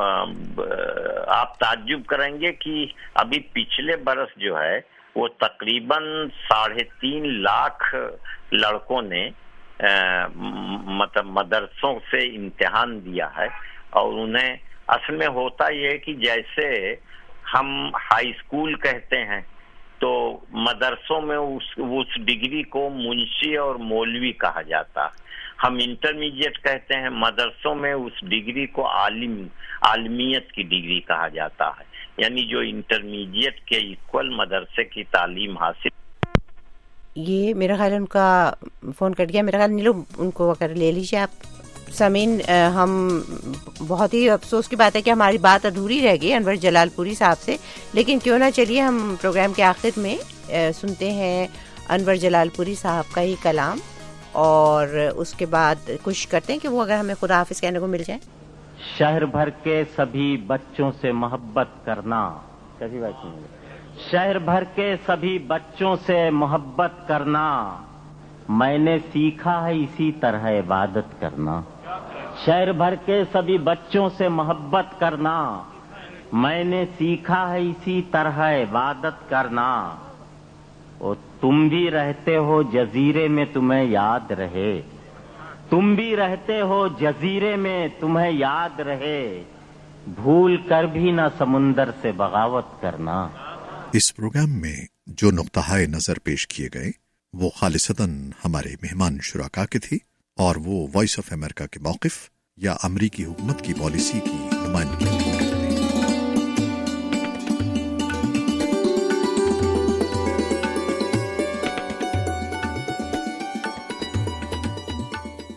آپ تعجب کریں گے کہ ابھی پچھلے برس جو ہے وہ تقریباً ساڑھے تین لاکھ لڑکوں نے مطلب مدرسوں سے امتحان دیا ہے. اور انہیں اصل میں ہوتا یہ ہے کہ جیسے ہم ہائی اسکول کہتے ہیں تو مدرسوں میں اس اس ڈگری کو منشی اور مولوی کہا جاتا ہے. ہم انٹرمیڈیٹ کہتے ہیں، مدرسوں میں اس ڈگری کو عالم عالمیت کی ڈگری کہا جاتا ہے، یعنی جو انٹرمیڈیٹ کے ایکول مدرسے کی تعلیم حاصل. یہ میرا خیال ان کا فون کٹ گیا، میرا خیال نیلو ان کو اگر لے لیجیے آپ. سامعین، ہم بہت ہی افسوس کی بات ہے کہ ہماری بات ادھوری رہ گئی انور جلال پوری صاحب سے، لیکن کیوں نہ چلیے ہم پروگرام کے آخر میں سنتے ہیں انور جلال پوری صاحب کا ہی کلام اور اس کے بعد کوشش کرتے ہیں کہ وہ اگر ہمیں خدا حافظ کہنے کو مل جائے. شہر بھر کے سبھی بچوں سے محبت کرنا. کیسی بات نہیں. شہر بھر کے سبھی بچوں سے محبت کرنا میں نے سیکھا ہے اسی طرح عبادت کرنا. شہر بھر کے سبھی بچوں سے محبت کرنا میں نے سیکھا ہے اسی طرح عبادت کرنا. اور تم بھی رہتے ہو جزیرے میں تمہیں یاد رہے. تم بھی رہتے ہو جزیرے میں تمہیں یاد رہے. بھول کر بھی نہ سمندر سے بغاوت کرنا. اس پروگرام میں جو نقطہ نظر پیش کیے گئے وہ خالصتاً ہمارے مہمان شرکا کے تھے اور وہ وائس آف امریکہ کے موقف یا امریکی حکومت کی پالیسی کی نمائندگی